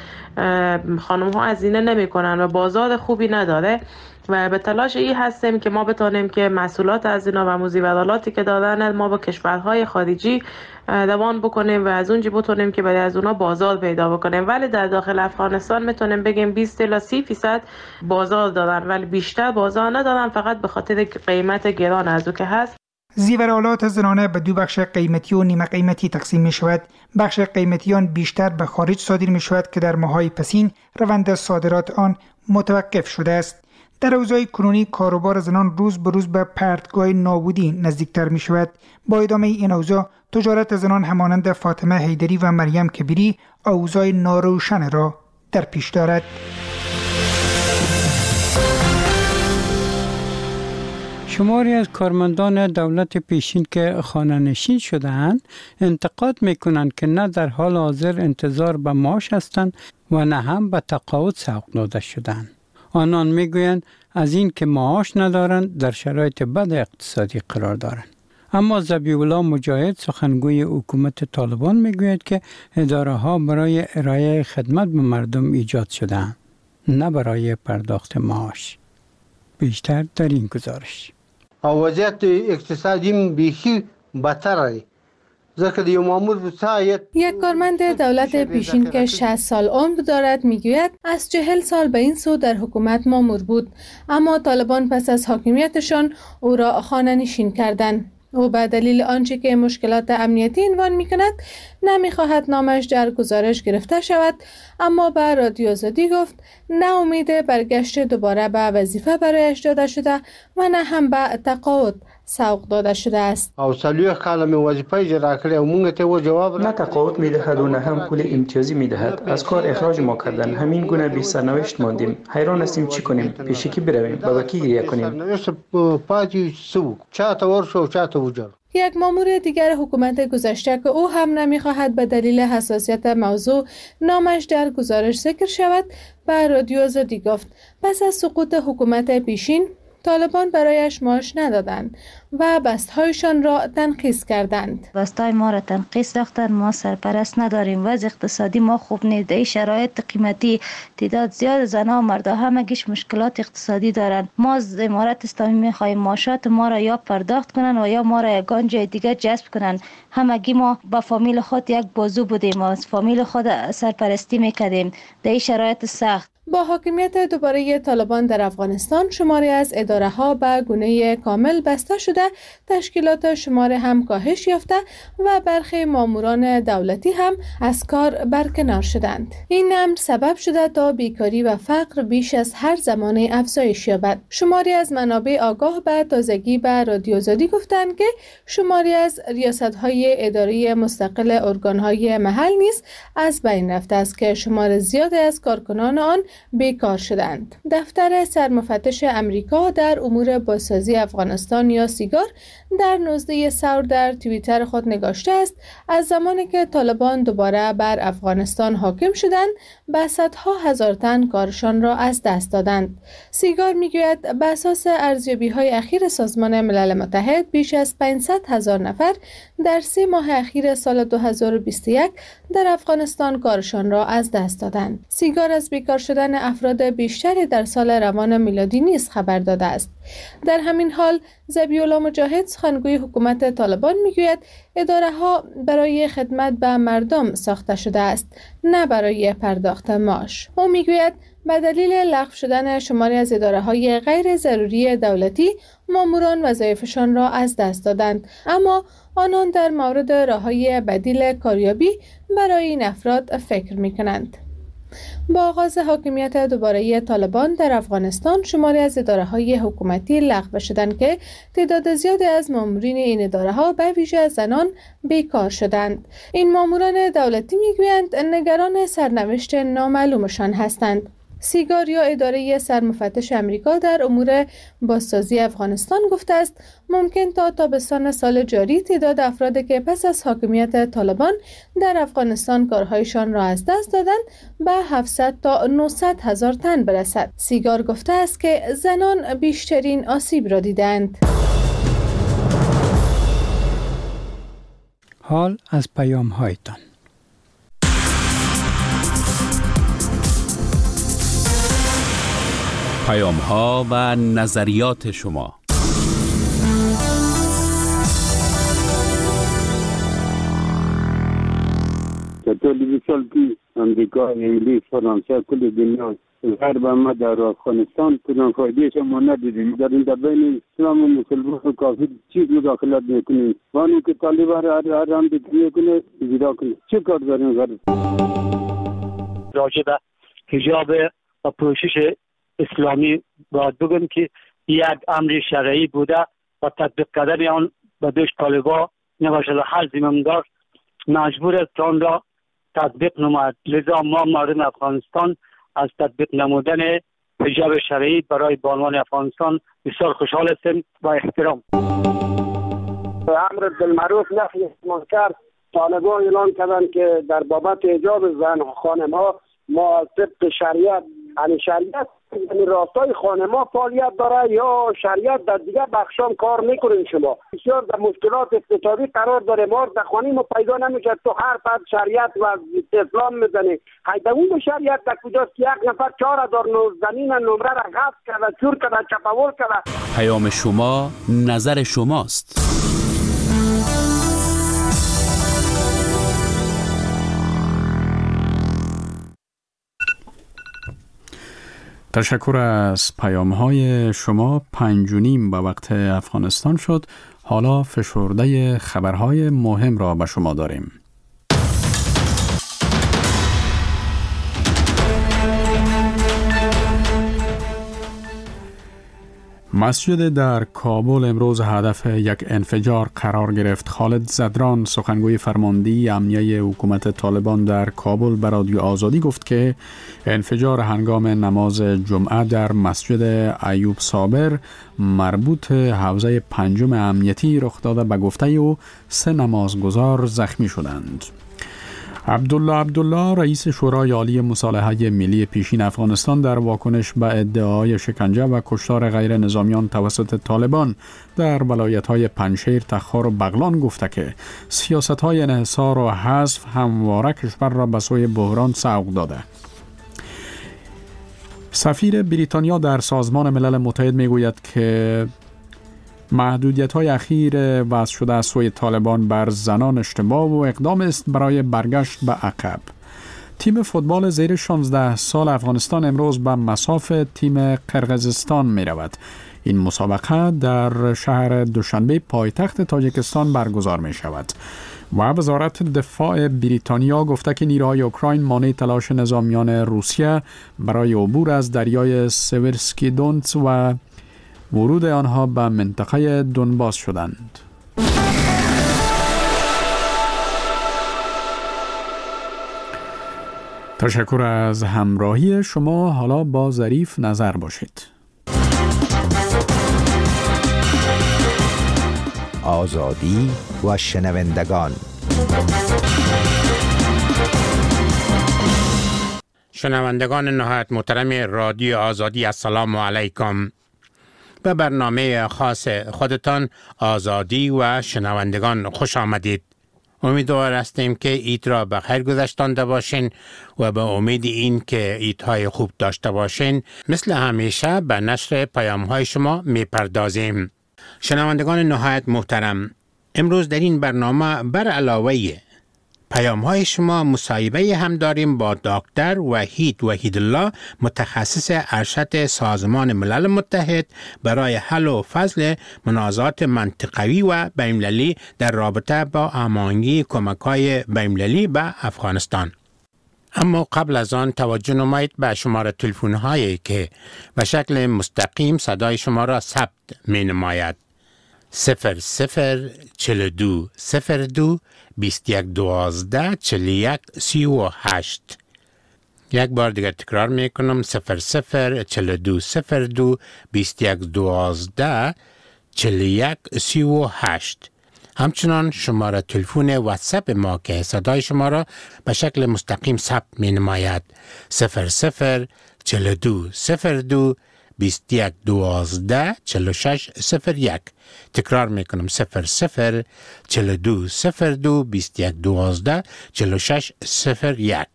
خانم ها هزینه نمی کنن و بازار خوبی نداره و به تلاش این هستیم که ما بتونیم که محصولات از اینا و موزیورالاتی که دارن ما با کشورهای خارجی دوان بکنیم و از اونجا بتونیم که برای از اونا بازار پیدا بکنیم. ولی در داخل افغانستان میتونیم بگیم بیست تا سی درصد بازار دارن ولی بیشتر بازار ندارن، فقط به خاطر قیمت گران از او که هست. زیورالات زنانه به دو بخش قیمتی و نیمه قیمتی تقسیم می شود. بخش قیمتی آن بیشتر به خارج صادر می شود که در ماه‌های پسین روند صادرات آن متوقف شده است. در اوضاع کنونی کاروبار زنان روز به روز به پرتگاه نابودی نزدیکتر می شود. با ادامه این اوضاع تجارت زنان همانند فاطمه حیدری و مریم کبیری اوضاع ناروشن را در پیش دارد. شماری از کارمندان دولت پیشین که خانه نشین شده‌اند انتقاد می‌کنند که نه در حال حاضر انتظار به معاش هستند و نه هم به تقاعد سوق داده شدند. آنان میگویند از این که معاش ندارند در شرایط بد اقتصادی قرار دارند. اما ذبیح‌الله مجاهد سخنگوی حکومت طالبان میگوید که اداره ها برای ارائه خدمت به مردم ایجاد شده‌اند، نه برای پرداخت معاش. بیشتر در این گزارش. وضعیت اقتصادی بیخی بدتر است. یک کارمند دولت پیشین که شصت سال عمر دارد میگوید از چهل سال به این سو در حکومت مامور بود، اما طالبان پس از حاکمیتشان او را خانه نشین کردند. او به دلیل آنچه که مشکلات امنیتی عنوان می کند نمیخواهد نامش در گزارش گرفته شود، اما به رادیو آزادی گفت نه امید برگشت دوباره به وظیفه برایش داده شده و نه هم به تقاعد سوق داده شده است. او سالیو کال می وظیفه اجرا کړې او موږ ته و جواب نه تقاعد میدهد و نه هم پول امتیازی میدهد. از کار اخراج ما کردن. همین گونه بی سرنوشت ماندیم. حیران هستیم چی کنیم؟ پیشکی برویم؟ به وکی گریه کنیم؟ سرنوشت پاتې سو چاته ورشو چاته وجر. یک مامور دیگر حکومت گذشته که او هم نمیخواهد به دلیل حساسیت موضوع نامش در گزارش ذکر شود به رادیو آزادی گفت پس از سقوط حکومت پیشین طالبان برایش معاش ندادند و بستهایشان را تنقیص کردند. بستهای ما را تنقیص ساختند. ما سرپرست نداریم. وضع اقتصادی ما خوب نیست. در شرایط قیمتی تعداد زیاد زنها و مردها همگیش مشکلات اقتصادی دارند. ما از امارت اسلامی میخواهیم معاشات ما را یا پرداخت کنند و یا ما را یگان جای دیگر جذب کنند. همگی ما با فامیل خود یک بازو بودیم و از فامیل خود سرپرستی میکردیم در این شرایط سخت. با حاکمیت دوباره طالبان در افغانستان شماری از اداره ها به گونه کامل بسته شده، تشکیلات شمار هم کاهش یافته و برخی ماموران دولتی هم از کار برکنار شدند. این امر سبب شده تا بیکاری و فقر بیش از هر زمانه افزایش یابد. شماری از منابع آگاه به تازگی به رادیو آزادی گفتند که شماری از ریاست‌های اداری مستقل ارگان‌های محل نیز از بین رفته است که شمار زیادی از کارکنان آن بیکار شدند. دفتر سرمفتش امریکا در امور بازسازی افغانستان یا سیگار در نوزده سور در توییتر خود نگاشته است از زمانی که طالبان دوباره بر افغانستان حاکم شدند به صدها هزار تن کارشان را از دست دادند. سیگار میگوید بر اساس ارزیابی‌های اخیر سازمان ملل متحد بیش از پانصد هزار نفر در سه ماه اخیر سال دو هزار و بیست و یک در افغانستان کارشان را از دست دادند. سیگار از بیکار شدن افراد بیشتری در سال روان میلادی نیز خبر داده است. در همین حال ذبیح‌الله مجاهد سخنگوی حکومت طالبان میگوید اداره ها برای خدمت به مردم ساخته شده است، نه برای پرداخت معاش. او میگوید به دلیل لغو شدن شماری از اداره های غیر ضروری دولتی ماموران وظایفشان را از دست دادند، اما آنان در مورد راه‌های بدیل کاریابی برای این افراد فکر می‌کنند. با آغاز حاکمیت دوباره طالبان در افغانستان شماری از اداره‌های حکومتی لغو شدند که تعداد زیادی از مامورین این اداره‌ها به ویژه از زنان بیکار شدند. این ماموران دولتی میگویند نگران سرنوشت نامعلومشان هستند. سیگار یا اداره سرمفتش امریکا در امور بازسازی افغانستان گفته است ممکن تا تابستان سال جاری تعداد افرادی که پس از حاکمیت طالبان در افغانستان کارهایشان را از دست دادند به هفتصد تا نهصد هزار تن برسد. سیگار گفته است که زنان بیشترین آسیب را دیدند. حال از پیام هایتان. پیام ها و نظریات شما. در طول بیست سال پیش امریکا، انگلیس، فرانسه، کل دنیا غرب ما در افغانستان کدام فایدهش ما ندیدیم. در این بین اسلام و مسلمان و کافر چیز مداخلت میکنیم. وانی که طالبان را هر هم دیگه کنه زیرا کنه. چه کار داریم غرب؟ راجع به حجاب و پوشش اسلامی باید بگم که یک امر شرعی بوده و تطبیق کردن آن به دوش طالبان نباشد. هر زمامدار مجبور است آن را تطبیق نماید. لذا ما مردم افغانستان از تطبیق نمودن حجاب شرعی برای بانوان افغانستان بسیار خوشحال هستیم با احترام. امر بالمعروف نهی از منکر طالبان اعلان کردند که در بابت حجاب زن و خانم ها ما طبق شریعت یعنی شریعت یعنی راستای خانه ما فعالیت داره یا شریعت در دیگه بخشام کار میکنین شما؟ بسیار در مشکلات اقتصادی قرار داره. ما در خانه ما پیدا نمیشه، تو هر فرد شریعت و اسلام میزنی. حیدوون شریعت در کجاست که یک نفر چهار هزار زمین نمره را غصب کرده، چور کرده، چپاول کرده. پیام شما نظر شماست. تشکر از پیام های شما. پنج و نیم به وقت افغانستان شد. حالا فشرده خبرهای مهم را به شما داریم. مسجد در کابل امروز هدف یک انفجار قرار گرفت. خالد زدران، سخنگوی فرماندهی امنیه حکومت طالبان در کابل، به رادیو آزادی گفت که انفجار هنگام نماز جمعه در مسجد ایوب صابر مربوط حوزه پنجم امنیتی رخ داده. به گفته او سه نمازگزار زخمی شدند. عبدالله عبدالله، رئیس شورای عالی مصالحه ملی پیشین افغانستان، در واکنش به ادعای شکنجه و کشتار غیر نظامیان توسط طالبان در ولایت‌های پنجشیر، تخار و بغلان گفته که سیاست‌های انحصار و حذف همواره کشور را به سوی بحران سوق داده. سفیر بریتانیا در سازمان ملل متحد میگوید که محدودیت‌های اخیر وضع شده از سوی طالبان بر زنان اشتباه و اقدام است برای برگشت به عقب. تیم فوتبال زیر شانزده سال افغانستان امروز به مصاف تیم قرقیزستان می رود. این مسابقه در شهر دوشنبه پایتخت تاجیکستان برگزار می شود. و وزارت دفاع بریتانیا گفته که نیروهای اوکراین مانع تلاش نظامیان روسیه برای عبور از دریای سیورسکی دونتس و ورود آنها به منطقه دونباس شدند. تشکر از همراهی شما. حالا با ظریف نظر باشید. آزادی و شنوندگان. شنوندگان نهایت محترم رادیو آزادی، السلام علیکم. به برنامه خاص خودتان آزادی و شنوندگان خوش آمدید. امیدوار هستیم که عید را به خیر گذشتانده باشین و به امید این که عیدهای خوب داشته باشین مثل همیشه به نشر پیام‌های شما میپردازیم. شنوندگان نهایت محترم، امروز در این برنامه بر علاوه پیام‌های شما مصاحبه هم داریم با دکتر وحید وحیدالله، متخصص ارشد سازمان ملل متحد برای حل و فصل منازعات منطقوی و بین‌المللی در رابطه با هماهنگی کمک‌های بین‌المللی به افغانستان. اما قبل از آن توجه نمایید به شماره تلفن‌هایی که به شکل مستقیم صدای شما را ثبت می‌نماید. صفر صفر چهل و دو صفر دو بیست یک دوازده چهل یک سی و هشت. یک بار دیگر تکرار میکنم: صفر صفر چهل و دو صفر دو بیست یک دوازده چهل یک سی و هشت. همچنان شماره تلفن واتساپ ما که صدای شما را به شکل مستقیم ثبت می نماید: صفر صفر چهل و دو صفر دو بیست یک دوازده چهل شش صفر یک. تکرار میکنم: صفر صفر چهل و دو صفر دو بیست یک دوازده چهل شش صفر یک.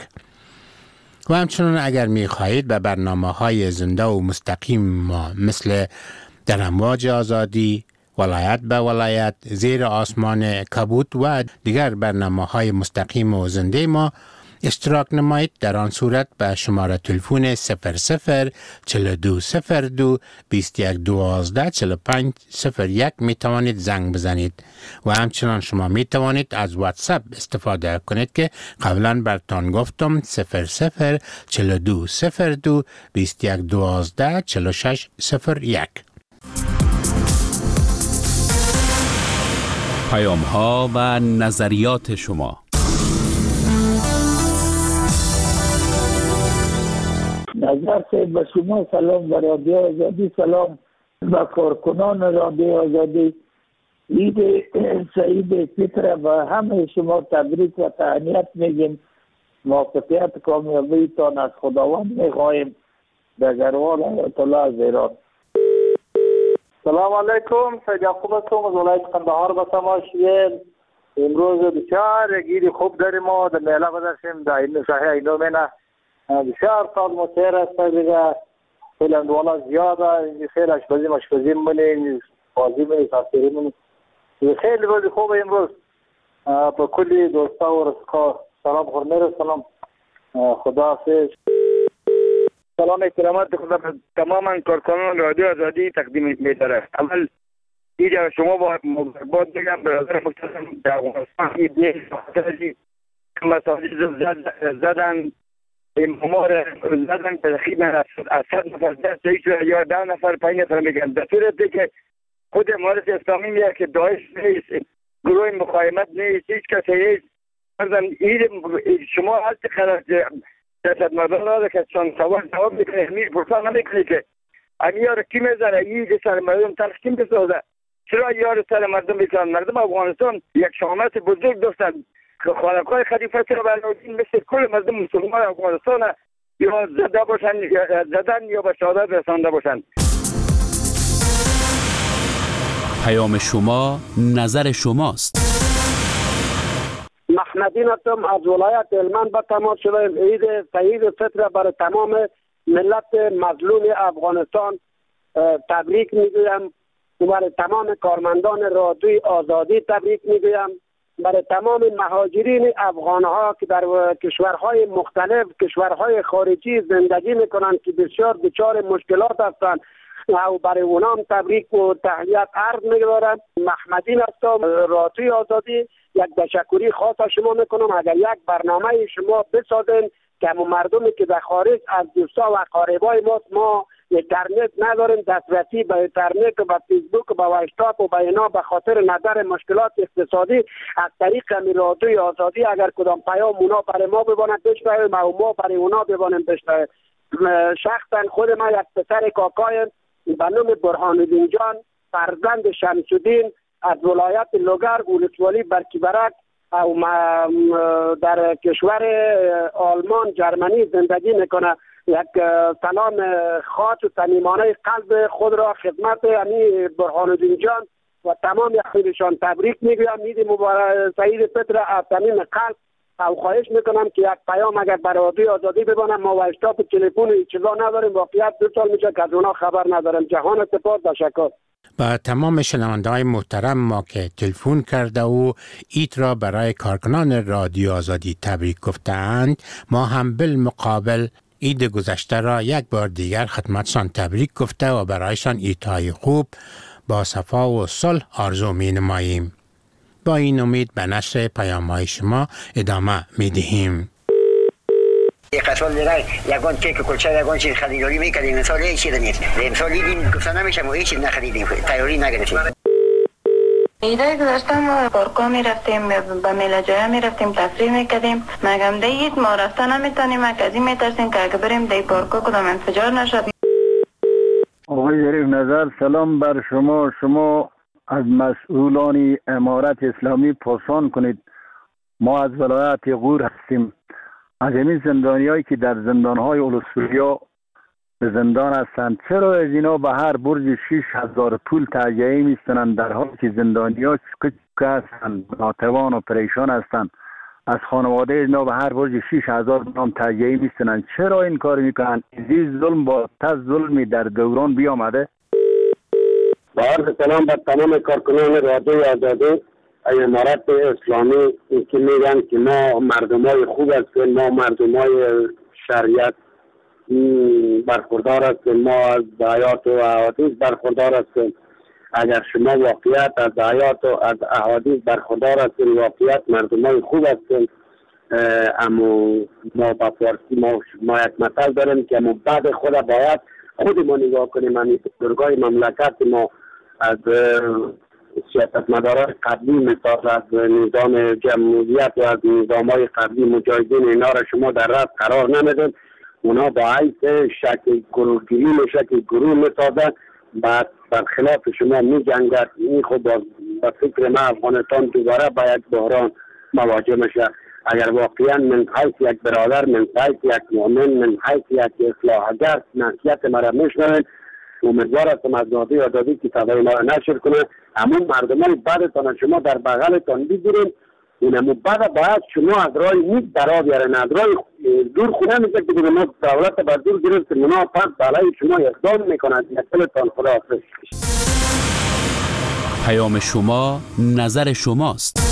و همچنان اگر میخواهید به برنامه های زنده و مستقیم ما مثل در امواج آزادی، ولایت به ولایت، زیر آسمان کبوت و دیگر برنامه های مستقیم و زنده ما اشتراک نمایید، در آن صورت به شماره تلفن صفر صفر چهل و دو صفر دو بیست یک دوازده چهل پنج صفر یک می توانید زنگ بزنید. و همچنان شما می توانید از واتساپ استفاده کنید که قبلا برتان گفتم: صفر صفر چهل و دو صفر دو بیست یک دوازده چهل شش صفر یک. پیام ها و نظریات شما. نظر سے به شما سلام، به رادیو آزادی سلام، به کارکنان رادیو آزادی عید سعید فطر و همه شما تبریک و تهنیت میگیم. موفقیت کامیابی تان از خداوند میخواهیم دگروان آیت الله از ایران. سلام علیکم، سید یعقوب هستم از ولایت قندهار به شما شیل. امروز بسیار گیری خوب داریم ما در میله بدرشیم در این شهر اینو مینه بسیار سال متیر است دیگه. خیلی اندوالا زیاده، خیلی اشپزی مشپزی منی بازی منی تاثیری منی خیلی روزی خوبه امروز. با کلی دوستا و رسکا سلام خورمه رسلم. خدا حافظ. سلام احترامات خدا تماما کارکنان رادیو آزادی تقدیم می‌دارم. اول اینجا شما با مبارکباد بگم برادر محترم در افغانستان این دیگه مساجد زدن امام‌ها زدن تقریبا از صد نفر دست شد یا ده نفر پنج نفر میگن در صورتی که خود امارت اسلامی میگه که داعش نیست، گروه مقاومت نیست، هیچ کسی نیست. شما هر چقدر جسد مردان را که چند سوال جواب میکنه همین پرسان نمیکنه که همین یار کی میزنه این سر مردم تلخ کیم بسازه؟ چرا یار سر مردم میکنن؟ مردم افغانستان یک شامت بزرگ داشتن که خانقاه خلیفه را بلودین مثل کل مردم مسلمان افغانستان یا زده باشن زدن یا به شهادت رسانده باشن. پیام شما نظر شماست. محمدین هستم از ولایت هلمند به تماس شدم. عید سعید فطر برای تمام ملت مظلوم افغانستان تبریک میگویم. برای تمام کارمندان رادیوی آزادی تبریک میگویم. برای تمام مهاجرین افغان ها که در کشورهای مختلف کشورهای خارجی زندگی میکنند که بسیار دچار مشکلات هستند و برای اونام تبریک و تحیت عرض می‌دارم. محمدین هستم رادیوی آزادی. یک تشکری خاص از شما میکنم اگر یک برنامه شما بسازین که همون مردمی که در خارج از دوستا و اقاربای ما ما اینترنت نداریم دسترسی به اینترنت و به فیسبوک و به واتساپ و به اینا به خاطر نظر مشکلات اقتصادی از طریق همین رادیوی آزادی اگر کدام پیام اونا برای ما ببانند بشنویم و ما برای اونا ببانیم بشنویم. شخصا خود ما یک پسر کاکایم به نام برهان‌الدین جان فرزند شمس‌الدین از ولایت لوگر ولسوالی برکیبرک او در کشور آلمان جرمنی زندگی میکنه. یک سلام خاص و صمیمانه قلب خود را خدمت امی برهان‌الدین جان و تمام یخیلشان تبریک میگویم. عید مبارک سعید فطر از صمیم قلب او خواهش میکنم که یک پیام اگر برای رادیوی آزادی ببانم ما و اشتاپ تلفن چیزا نداریم واقعیت دو سال میشه که از اونا خبر ندارم. جهان سپاس تشکر. با تمام شنونده‌های محترم ما که تلفن کرده و ایت را برای کارکنان رادیو آزادی تبریک گفتند، ما هم بالمقابل عید گذشته را یک بار دیگر خدمتشان تبریک گفته و برایشان عیدهای خوب با صفا و صلح آرزو می نماییم. با این امید به نشر پیام‌های شما ادامه می دهیم. یک قطال دیگر یکان کیک کلچه یکان چیز خریداری میکردیم امسال هیچ چیز نیست. امسال دیدیم گفتن نمیشه ما هیچ چیز نخریدیم تیاری نگرفتیم. ایده گذشته ما پارکا میرفتیم به میله‌جویا میرفتیم تفریح میکردیم مگم ده اید ما رفته نمیتونیم که از این میترسیم که اگه بریم ده پارکا کدام انفجار نشد. آقای ظریف نظر سلام بر شما. شما از مسئولان امارت اسلامی پرسان کنید. ما از ولایت غور هستیم. از این زندانیایی که در زندانهای اولوسفولیا به زندان هستند چرا از اینا به هر برج شش هزار پول تهیه میستنند در حالی که زندانی‌ها که هستند ناتوان و پریشان هستند از خانواده اینا به هر برج شش هزار نام تهیه میستنند؟ چرا این کار میکنند؟ این ظلم با تز ظلمی در دوران بیامده. با عرض سلام بر تمام کارکنان رادیوی آزادی امارت اسلامی که میگن که ما مردمای خوب هستیم، ما مردمای شریعت برخوردار هستیم، ما از آیات و احادیث برخوردار هستیم. اگر شما واقعیت از آیات و از احادیث برخوردار هستیم واقعیت مردمای خوب هستیم، اما ما با فارسی ما, ما یک مثل داریم که ما بعد خود باید خودمون نگاه کنیم. همین بزرگای مملکت ما از سیاست مدارای قبلی مثال از نظام جمهوریت و از نظام های قبلی مجاهدین اینا را شما در رد قرار نمیدن. اونا با عیس شکل گروهگیری و شکل گروه میسازن بعد برخلاف شما می جنگد. این خود با فکر ما افغانستان دوباره با یک بحران مواجه میشه. اگر واقعا من حیث یک برادر، من حیث یک مؤمن، من حیث یک اصلاحگر نصیحت مرا میشنوید، امیدوار هستم از نادی آزادی که صدای ما را نشر کنه. همون مردمای بدتان شما در بغلتان بگیرین، اینمو بعد باید شما از راه نیک درا بیارن، از راه دور خونه میشه که دیگه ما دولت بر دور گرفت، اونا پس بالای شما اقدام میکنند. یکلتان خدا حافظ. پیام شما نظر شماست.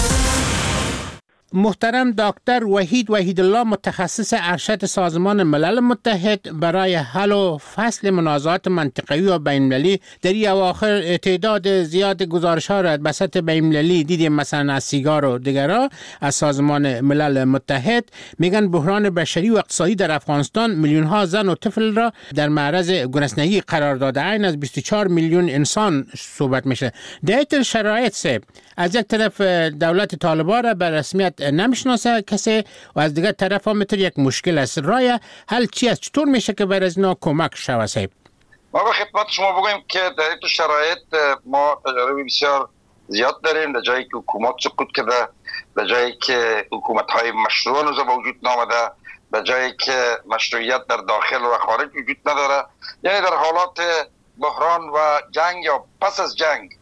محترم دکتر وحید وحید الله، متخصص ارشد سازمان ملل متحد برای حل و فصل منازعات منطقه‌ای و بین‌المللی، در این اواخر تعداد زیاد گزارش‌ها را به سطح بین‌المللی دیدیم، مثلا از سیگار و دیگرها از سازمان ملل متحد میگن بحران بشری و اقتصادی در افغانستان میلیون‌ها زن و طفل را در معرض گرسنگی قرار داده. این از بیست و چهار میلیون انسان صحبت میشه. در این شرایط سه از یک طرف دولت طالبان را به رسمیت نمیشناسه کسی و از دیگر طرف هم میتونه یک مشکل است. رای حل چی است؟ چطور میشه که بر از اینا کمک شود صاحب؟ ما به خدمت شما بگویم که در این شرایط ما تجربه بسیار زیاد داریم. در جایی که حکومت سقوط کرده، در جایی که حکومت های مشروع هنوز به وجود نامده، در جایی که مشروعیت در داخل و خارج وجود نداره، یعنی در حالات بحران و جنگ یا پس از جنگ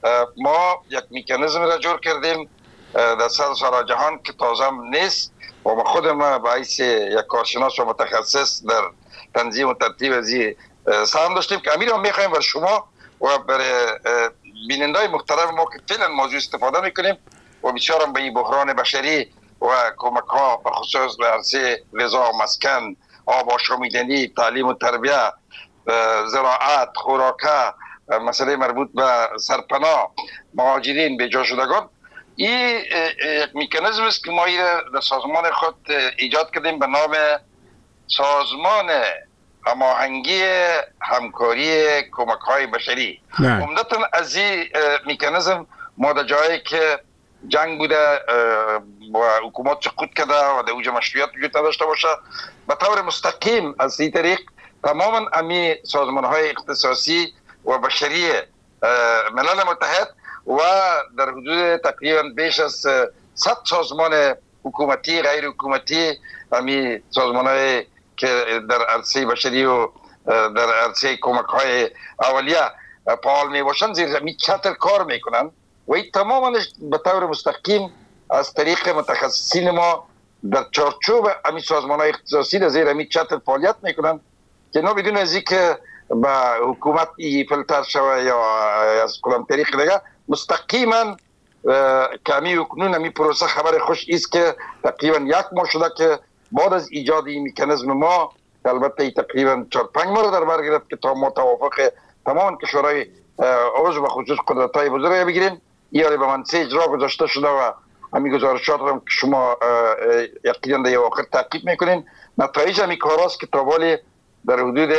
ما یک مکانیزم را جور کردیم در سر سر جهان که تازه نیست و ما خودم به حیث یک کارشناس و متخصص در تنظیم و ترتیب ازی سهم داشتیم که امیر هم میخواییم بر شما و برای بینندای محترم ما که فعلا موضوع استفاده میکنیم و بسیار هم به این بحران بشری و کمک ها به خصوص به عرصه غذا و مسکن، آب و آشامیدنی، تعلیم و تربیه، زراعت، خوراکه، مسئله مربوط به سرپناه، مهاجرین، بیجا شدگان، این یک میکانیزم است که ما در سازمان خود ایجاد کردیم به نام سازمان هماهنگی همکاری کمک های بشری. عمدتاً از این میکانیزم ما در جایی که جنگ بوده و حکومت سقوط کرده و در اوج مشروعیت وجود نداشته باشه، به طور مستقیم از این طریق تماما امی سازمان های اختصاصی و بشری ملل متحد و در حدود تقریبا بیش از صد سازمان حکومتی غیر حکومتی، امی سازمان های که در عرصه بشری و در عرصه کمک های اولیه فعال می باشند زیر زمین چتر کار میکنند و این تماما به طور مستقیم از طریق متخصصین ما در چارچوب امی سازمان های اختصاصی در زیر زمین چتر فعالیت میکنند که اینا بدون از اینکه به حکومت ای فلتر شوه یا از کدام طریق دیگه مستقیما که امی اکنون امی پروسه خبر خوش است که تقریبا یک ماه شده که بعد از ایجاد این میکانیزم ما البته تقریبا چهار پنج ماه در بر گرفت که تا ما توافق تمام کشورهای عضو و خصوص قدرت‌های بزرگ بگیریم. این به منصه اجرا گذاشته شده و همین گزارشات رو که شما یقینا در واقع تعقیب میکنین. نتایج همین کاراست که تا بالی در حدود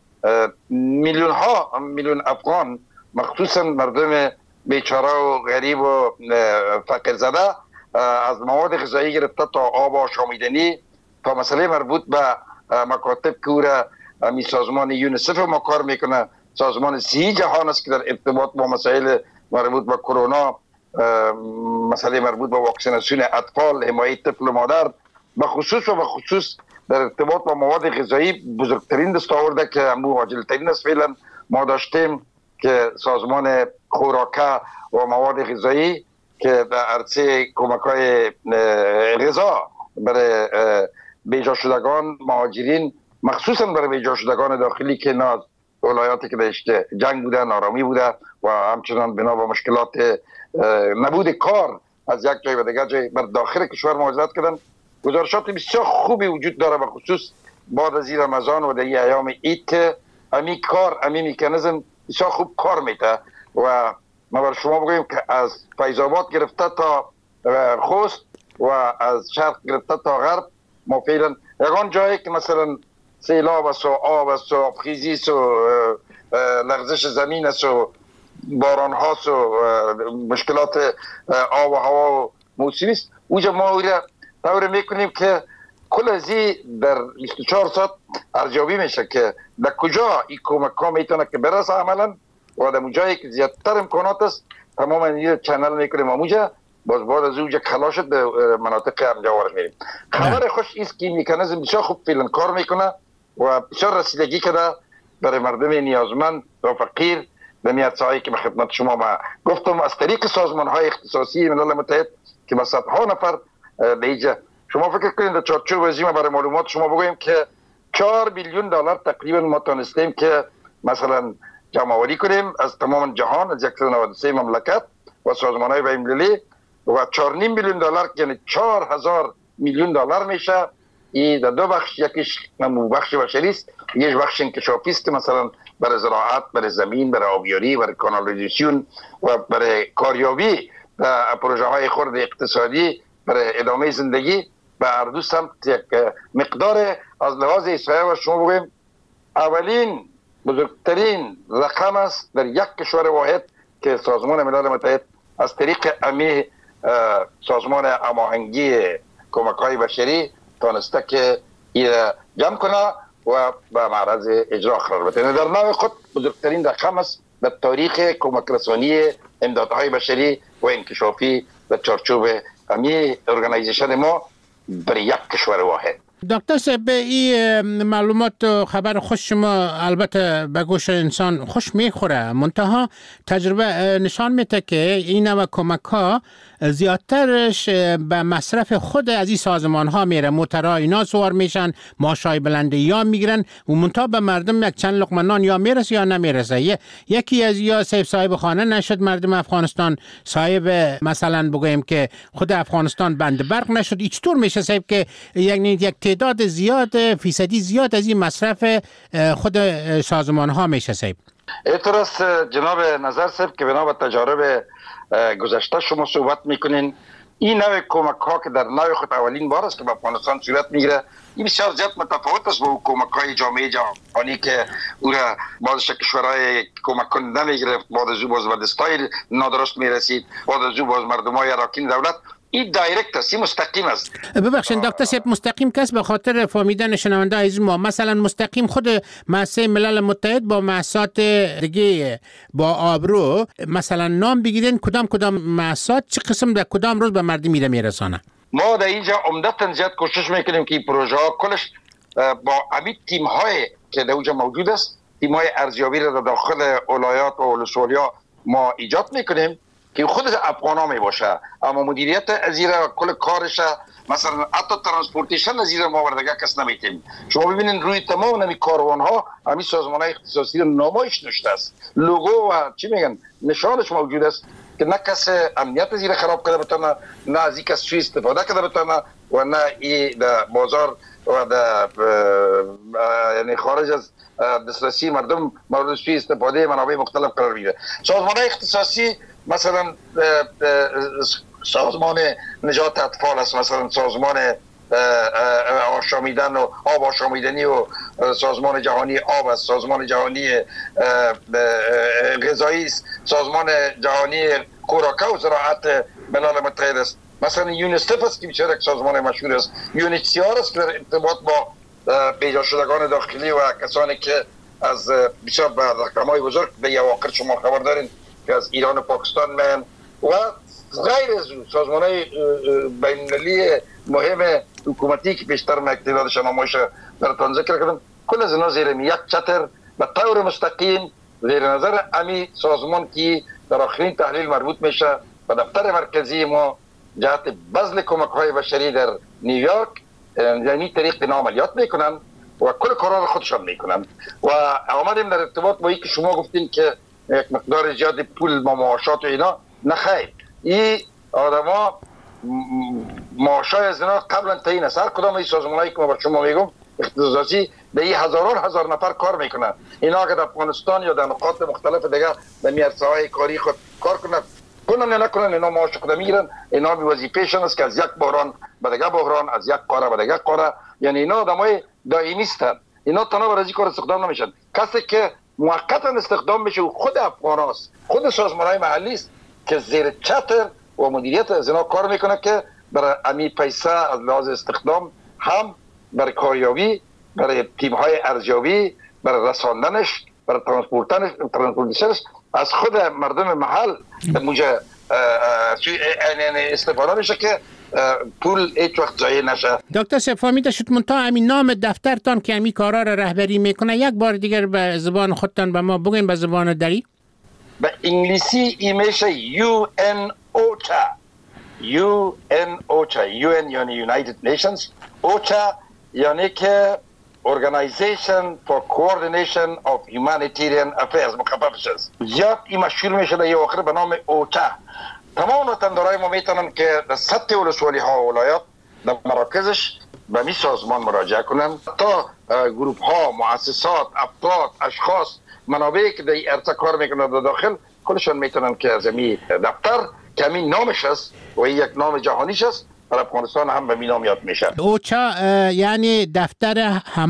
میلیون ها میلیون افغان، مخصوصا مردم بیچاره و غریب و فقیر زده، از مواد غذایی گرفته تا آب و آشامیدنی تا مسئله مربوط به مکاتب که او را می سازمان یونیسف ما کار میکنه، سازمان صحی جهان است که در ارتباط با مسائل مربوط به کرونا، مسئله مربوط به واکسیناسیون اطفال، حمایت طفل و مادر به خصوص و به خصوص در ارتباط با مواد غذایی بزرگترین دستاورده که امو عاجلترین است فعلا ما داشتیم که سازمان خوراکه و مواد غذایی که در عرصه کمک های غذا برای بیجا شدگان، مهاجرین، مخصوصا برای بیجا شدگان داخلی که ناز ولایاتی که داشت جنگ بوده، نارامی بوده و همچنان بنا به مشکلات نبود کار از یک جای به دیگر جای بر داخل کشور مهاجرت کردن. گزارشات بسیار خوبی وجود داره و خصوص بعد از این رمضان و در این ایام عید که امی کار امی میکانیزم بسیار خوب کار میده و ما بر شما بگویم که از فیض آباد گرفته تا خوست و از شرق گرفته تا غرب ما فعلا یگان جایی که مثلا سیلاب است و آب است و آبخیزی است و لغزش زمین است و باران هاست و مشکلات آب و هوا و موسمی است، اونجا ما او را طور میکنیم که کل ازی در بیست و چهار ساعت ارزیابی میشه که در کجا این کمک ها میتونه که برسه عملا و در جایی که زیادتر امکانات است تماما این چنل میکنیم اونجا باز بعد از اونجا کلا شد به مناطق امجاور میریم. خبر خوش است که مکانیزم بسیار خوب فعلا کار میکنه و بسیار رسیدگی کرده برای مردم نیازمند و فقیر. به میارسایی که به خدمت شما ما گفتم از طریق سازمان های اختصاصی ملل متحد که با صدها نفر به اینجا شما فکر کنید در چارچوب وزیم برای معلومات شما بگویم که چهار بیلیون دلار تقریبا ما تونستیم که مثلا جمع آوری کنیم از تمام جهان، از صد و نود و سه مملکت و سازمان های بین‌المللی و چهار و نیم بیلیون دلار یعنی چهار هزار میلیون دلار میشه. این در دو بخش، یکیش بخش بشری است، یک بخش انکشافی است که مثلا برای زراعت، برای زمین، برای آبیاری، برای کانالیزاسیون و برای کاریابی و پروژه های خرد اقتصادی برای ادامه زندگی به هر دو سمت یک مقدار از لحاظ احصایه و شما بگویم اولین بزرگترین رقم است در یک کشور واحد که سازمان ملل متحد از طریق امی سازمان هماهنگی کمک های بشری تانسته که این جمع کنه و به معرض اجرا قرار بده. در نوع خود بزرگترین رقم است در تاریخ کمک رسانی امدادهای بشری و انکشافی در چارچوب امی ارگانیزیشن ما برای یک کشور واحد. دکتر صاحب، این معلومات و خبر خوش شما البته به گوش انسان خوش میخوره، منتها تجربه نشان میده که این نوع کمک ها زیادترش به مصرف خود از این سازمان ها میره. موترها اینا سوار میشن، ماشای بلنده یا میگیرن و منتها به مردم یک چند لقمه نان یا میرسه یا نمیرسه. یکی از یا صاحب صاحب خانه نشد مردم افغانستان، صاحب مثلا بگویم که خود افغانستان بند برق نشد. این چطور میشه صاحب که یعنی یک تعداد زیاد فیصدی زیاد از این مصرف خود سازمان ها میشه صاحب؟ اعتراض جناب نظر صاحب که بنا به تجارب گذشته شما صحبت میکنین، این نوع کمک ها که در نوع خود اولین بار است که به افغانستان صورت میگیره، این بسیار زیاد متفاوت است با کمک های جامعه جهانی که او را بعض کشورهای کمک کننده میگرفت، بعد از او باز به دستای نادرست میرسید، بعد از او باز مردم های اراکین دولت. این دایرکت است، این مستقیم است. ببخشید دکتر صاحب، مستقیم کس به خاطر فهمیدن شنونده از ما، مثلا مستقیم خود مؤسسه ملل متحد با مؤسسات دیگه با آبرو مثلا نام بگیرین کدام کدام مؤسسات چه قسم در کدام روز به مردم میره میرسانه؟ ما در اینجا عمدتاً زیاد کوشش میکنیم که پروژه ها کلش با همین تیم های که در اونجا موجود است، تیم های ارزیابی را داخل ولایات و ولسوالی‌ها ما ایجاد میکنیم که خود افغان ها می باشه، اما مدیریت از این کل کارش مثلا حتی ترانسپورتیشن از این ما وردگاه کس نمیتیم. شما ببینید روی تمام نمی کاروان ها همین سازمان های اختصاصی نمایش نشده است، لوگو و چی میگن نشانش موجود است که نه کس امنیت از این خراب کرده بتونه، نه از این کس سوی استفاده کرده بتونه و نه این در بازار و در یعنی خارج از دسترسی مردم مورد سوی استفاده منابع مختلف قرار میده. سازمان های اختصاصی مثلا سازمان نجات اطفال است، مثلا سازمان آشامیدن و آب آشامیدنی و سازمان جهانی آب است، سازمان جهانی غذایی است، سازمان جهانی خوراک و زراعت ملل متحد است، مثلا یونیسف است که بیچاره یک سازمان مشهور است، یونیسیار است که در ارتباط با پیدا شدگان داخلی و کسانی که از بسیار به رقم‌های بزرگ به یواقع شما خبر دارین که از ایران و پاکستان من و غیر از سازمان های بین‌المللی مهم حکومتی که بیشتر من اقتدارش نمایش براتون ذکر کردم، کل از اینا زیر یک چتر به طور مستقیم زیر نظر امی سازمان که در آخرین تحلیل مربوط میشه و دفتر مرکزی ما جهت بذل کمک های بشری در نیویورک، یعنی طریق اینا عملیات میکنن و کل کارا خودشان میکنن و آمدیم در ارتباط با این که شما گفتین که یک مقدار زیاد پول با معاشات و اینا، نه خیر، این آدم ها معاشای از اینا قبلا تعیین است. هر کدام این سازمان هایی که ما با شما میگم اختصاصی به این هزاران هزار نفر کار میکنن، اینا که در افغانستان یا در نقاط مختلف دیگه به میرسه های کاری خود کار کنن کنن یا نکنن، اینا معاش خود میگیرن، اینا به وظیفهشون است که از یک بحران به دیگه بحران، از یک قاره به دیگه قاره، یعنی اینا آدمای دائمی هستند، اینا تنها برای کار استخدام نمیشن. کسی که موقتا استخدام میشه و خود افغان است، خود سازمان های محلی است که زیر چتر و مدیریت از اینا کار میکنه که برای امی پیسه از لحاظ استخدام هم برای کاریابی، برای تیم های ارزیابی، برای رساندنش، برای ترانسپورتنش ترانسپورتشنش از خود مردم محل موجه استفاده میشه که پول هیچ وقت ضایع نشه. دکتر صاحب فهمیده شد منتها همین نام دفترتان که همین کارا را رهبری میکنه یک بار دیگر به زبان خودتان به ما بگین، به زبان دری. به انگلیسی ای میشه یو ان اوچا. یو ان اوچا. یو ان یعنی United Nations. اوچا یعنی که Organization for Coordination of Humanitarian Affairs مخففش است. زیاد این مشهور میشه در آخر به نام اوچا. تمام وطندارای ما میتونن که در سطح ولسوالی ها و ولایات در مراکزش به می سازمان مراجعه کنن تا گروپ ها، مؤسسات، افراد، اشخاص، منابعی که در ارتباط کار میکنن در داخل کلشان میتونن که از این دفتر که همین نامش است و یک نام جهانیش است در افغانستان هم به می نام یاد میشه. اوچا یعنی دفتر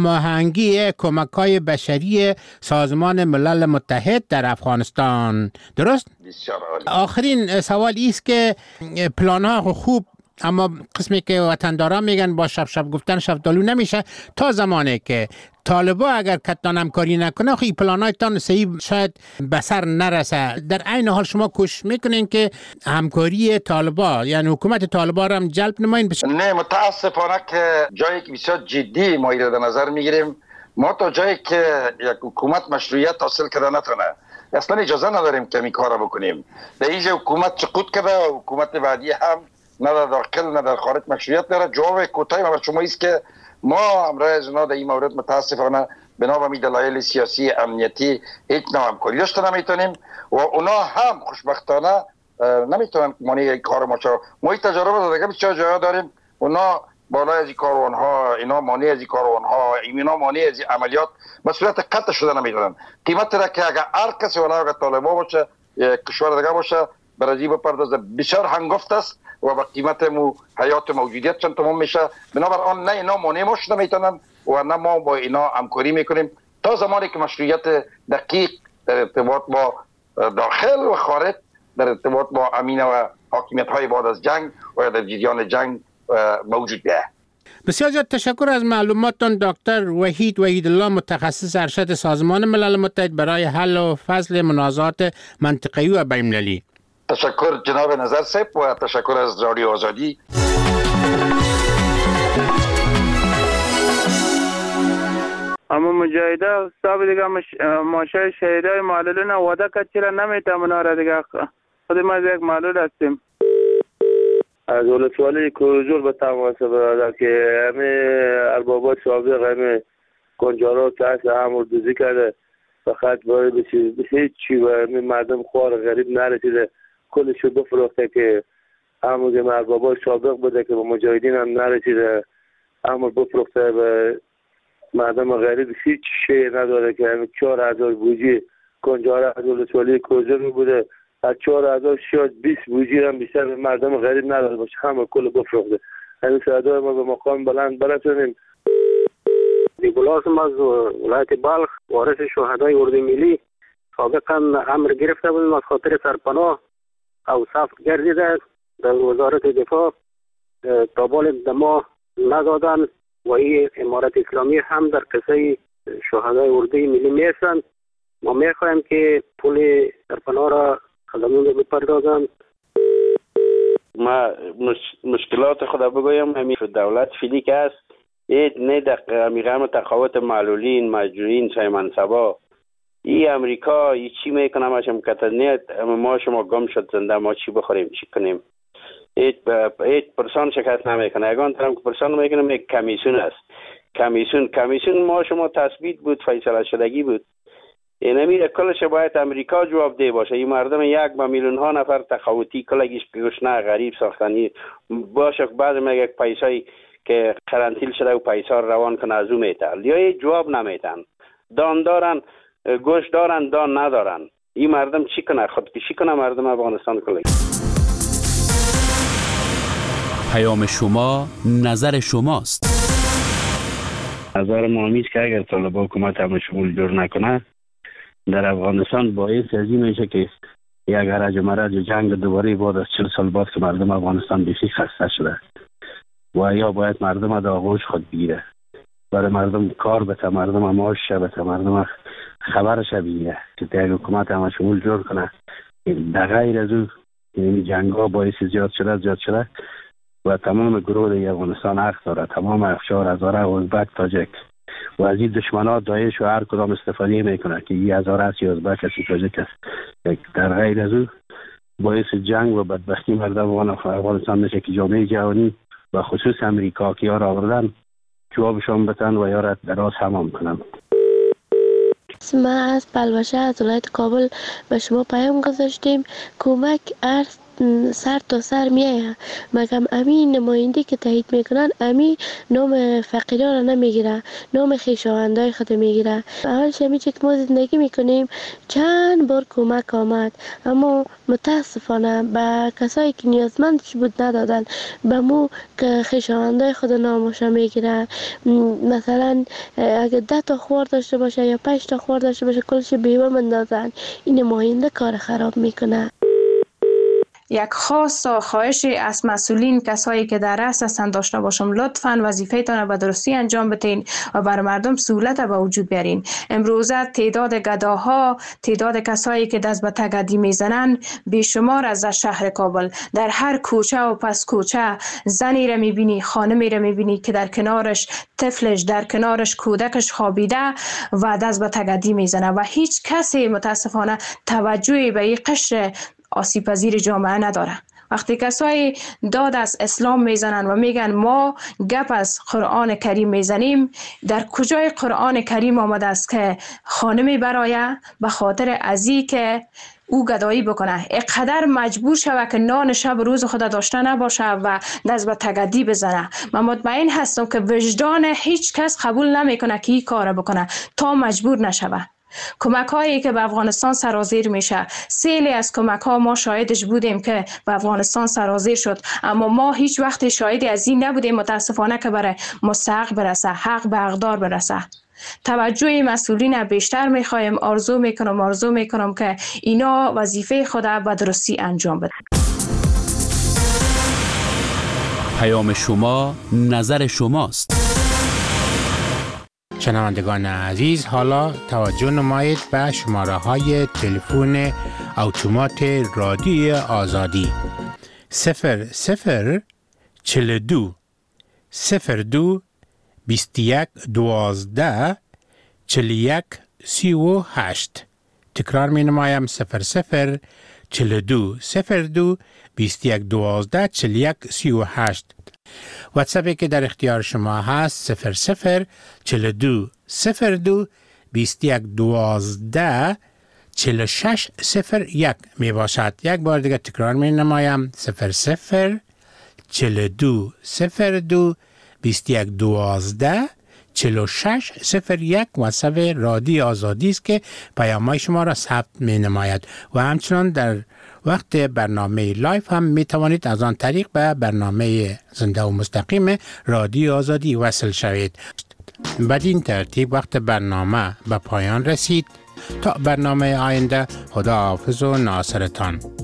هماهنگی کمک‌های بشری سازمان ملل متحد در افغانستان، درست؟ بسیار عالی. آخرین سوال است که پلان‌ها خوب، اما قسمی که وطنداران میگن با شب شب گفتن شفتالو نمیشه. تا زمانی که طالبا اگر کتان همکاری نکنه خیلی پلانایتان صحیح شاید به سر نرسه. در عین حال شما کوشش میکنین که همکاری طالبا یعنی حکومت طالبا را هم جلب نمایین بشه. نه متاسفانه که جایی که بسیار جدی ما در نظر میگیریم، ما تا جایی که یک حکومت مشروعیت حاصل کرده نتونه اصلا اجازه نداریم که این کارا بکنیم. در اینجا حکومت سقوط کرده و حکومت بعدی هم نه در داخل نه در خارج مشروعیت داره. جواب کوتاهی ما شما است که ما امروز از اونا در این مورد متاسفانه بنا به دلایل سیاسی امنیتی هیچ نوع همکاری داشته نمیتونیم و اونا هم خوشبختانه نمیتونن مانع کار ما شو. ما این تجربه دیگه بسیار جاها داریم. اونا بالای از این کاروان ها، اینا مانع از این کاروان ها، اینا مانع از این عملیات مسئولیت قطع شده نمیدونن. قیمت را که اگر هر کسی ولا اگر طالبان باشه کشور دیگه باشه برای بپردازه بسیار هنگفت است و با قیمت مو حیات موجودیت چند تمام میشه. بنابراین نه اینا مانع ما شده میتونن و نه ما با اینا همکاری میکنیم تا زمانی که مشروعیت دقیق در ارتباط با داخل و خارج در ارتباط با امین و حاکمیت های بعد از جنگ و در جریان جنگ موجود ده. بسیار زیاد تشکر از معلوماتتان دکتر وحید وحید الله، متخصص ارشد سازمان ملل متحد برای حل و فصل منازعات منطقه‌ای و بین‌المللی. تشکر جناب نظر صاحب و تشکر از رادیو آزادی. اما مجاهده صاحب دیگه مش... ماشه شهیدای معلولین وعده کرد چرا نمیتونه را دیگه خود ما یک معلول هستیم. از ولسوالی کوزور به تماس برادر که همه اربابات سابق همه کنجارا که هست همون دوزی کرده فقط باید بچی هیچ چی و همه مردم خوار غریب نرسیده کلشو بفروخته که همون که اربابات سابق بوده که به مجاهدین هم نرسیده همون بفروخته به مردم غریب هیچ شی نداره که همه چهار هزار بوجی کنجارا از ولسوالی کوزور می بوده از چهار هزار شاید بیست بوجی هم بیشتر به مردم غریب نداره باشه همه کل بفروخته. همین صدای ما به مقام بلند برسونیم. دیگلاسم از ولایت بلخ وارث شهدای اردوی ملی سابقا امر گرفته بودیم از خاطر سرپناه او ثبت گردیده در وزارت دفاع تا بال ما ندادن و این امارت اسلامی هم در قصه شهدای اردوی ملی میستند. ما میخوایم که پول سرپناه را خدمون رو بپردازند. ما مش... مشکلات خدا بگویم همین دولت فیلی که هست این نه در میگم تقاوت معلولین مجروحین سای منصبا این امریکا این چی میکنه ما شما کتنیت ما شما گم شد زنده ما چی بخوریم چی کنیم ایت ایت پرسان شکست نمیکنه اگان ترم که پرسان میکنه یک کمیسیون است کمیسیون کمیسیون ما شما تثبیت بود فیصله شدگی بود این امیر کلش باید امریکا جواب ده باشه این مردم یک با میلیون ها نفر تقاوتی کلگیش گشنه غریب ساختنی باشه بعد میگه یک پیسایی که قرنطینه شده و پیسا روان کنه از او میتن یا جواب نمیتن دان دارن گوش دارن دان ندارن این مردم چی کنه خودکشی کنه مردم افغانستان کلی. پیام شما نظر شماست. نظر ما همیست که اگر طالبان حکومت همه شمول جور نکنه در افغانستان باعث از این میشه که یک هرج و مرج جنگ دوباره بعد از چهل سال بعد که مردم افغانستان بسیار خسته شده و یا باید مردم در آغوش خود بگیره برای مردم کار بته مردم معاش بته مردم خبرش بگیره که یک حکومت همه شمول جور کنه در غیر از او این جنگ ها باعث زیاد شده زیاد شده و تمام گروه دیگه افغانستان حق داره، تمام افشار هزاره ازبک تاجک و از این دشمنات داعش و هر کدام استفاده میکنه که این هزاره است یا ازبک است یا تاجک است. در غیر از او باعث جنگ و بدبختی مردم افغانستان میشه که جامعه جهانی و خصوص امریکا که ها را آوردن جوابشان بتن و یا را دراز تمام کنن. ما از پلوشه از ولایت کابل به شما پیام گذاشتیم. کمک ارز سر تا سر میایه، مگم امی نماینده که تایید میکنن امی نام فقیران را نمیگیره، نام خویشاوندای خود میگیره. اول شمی که ما زندگی میکنیم چند بار کمک آمد، اما متاسفانه به کسایی که نیازمندش بود ندادن. به مو که خویشاوندای خود ناموشا میگیره، مثلا اگه ده تا خوار داشته باشه یا پنج تا خوار داشته باشه کلش بیوه مندازن. این نماینده کار خراب میکنه. یک خواست و خواهشی از مسئولین، کسایی که در رأس هستند داشته باشم، لطفاً وظیفه‌تان به درستی انجام بدین و بر مردم سهولت به وجود بیارین. امروزه تعداد گداها، تعداد کسایی که دست به تگدی میزنن بیشمار از شهر کابل. در هر کوچه و پس کوچه زنی را میبینی، خانمی را میبینی که در کنارش طفلش، در کنارش کودکش خوابیده و دست به تگدی میزنه و هیچ کسی متاسفانه توجهی به این قشر آسیب پذیر جامعه نداره. وقتی کسایی داد از اسلام میزنن و میگن ما گپ از قرآن کریم میزنیم، در کجای قرآن کریم آمده است که خانمی برای به خاطر ازی که او گدایی بکنه اقدر مجبور شود که نان شب روز خود داشته نباشه و دست به تگدی بزنه؟ من مطمئن هستم که وجدان هیچ کس قبول نمیکنه که این کار بکنه تا مجبور نشوه. کمک هایی که به افغانستان سرازیر میشه، سیلی از کمک ها ما شاهدش بودیم که به افغانستان سرازیر شد، اما ما هیچ وقت شاهدی از این نبودیم متاسفانه که برای مستحق برسه، حق به حقدار برسه. توجه مسئولین بیشتر میخوایم. آرزو میکنم آرزو میکنم که اینا وظیفه خود به درستی انجام بدن. پیام شما نظر شماست. شنوندگان عزیز، حالا توجه نمایید به شماره های تلفن اتومات رادیو آزادی صفر صفر چل دو صفر دو بیست یک دوازده چل یک سی و هشت. تکرار می نمایم صفر صفر چل دو صفر دو بیست یک دوازده چل یک سی و هشت. واتساپی که در اختیار شما هست صفر صفر چل دو صفر دو بیست یک دوازده چل شش صفر یک می باشد. یک بار دیگه تکرار می نمایم صفر صفر چل دو صفر دو بیست یک دوازده چل شش صفر یک. واتساپ رادیو آزادی است که پیام‌های شما را ثبت می نماید و همچنان در وقت برنامه لایف هم می توانید از آن طریق به برنامه زنده و مستقیم رادیو آزادی وصل شوید. بدین ترتیب وقت برنامه به پایان رسید. تا برنامه آینده، خدا حافظ و ناصرتان.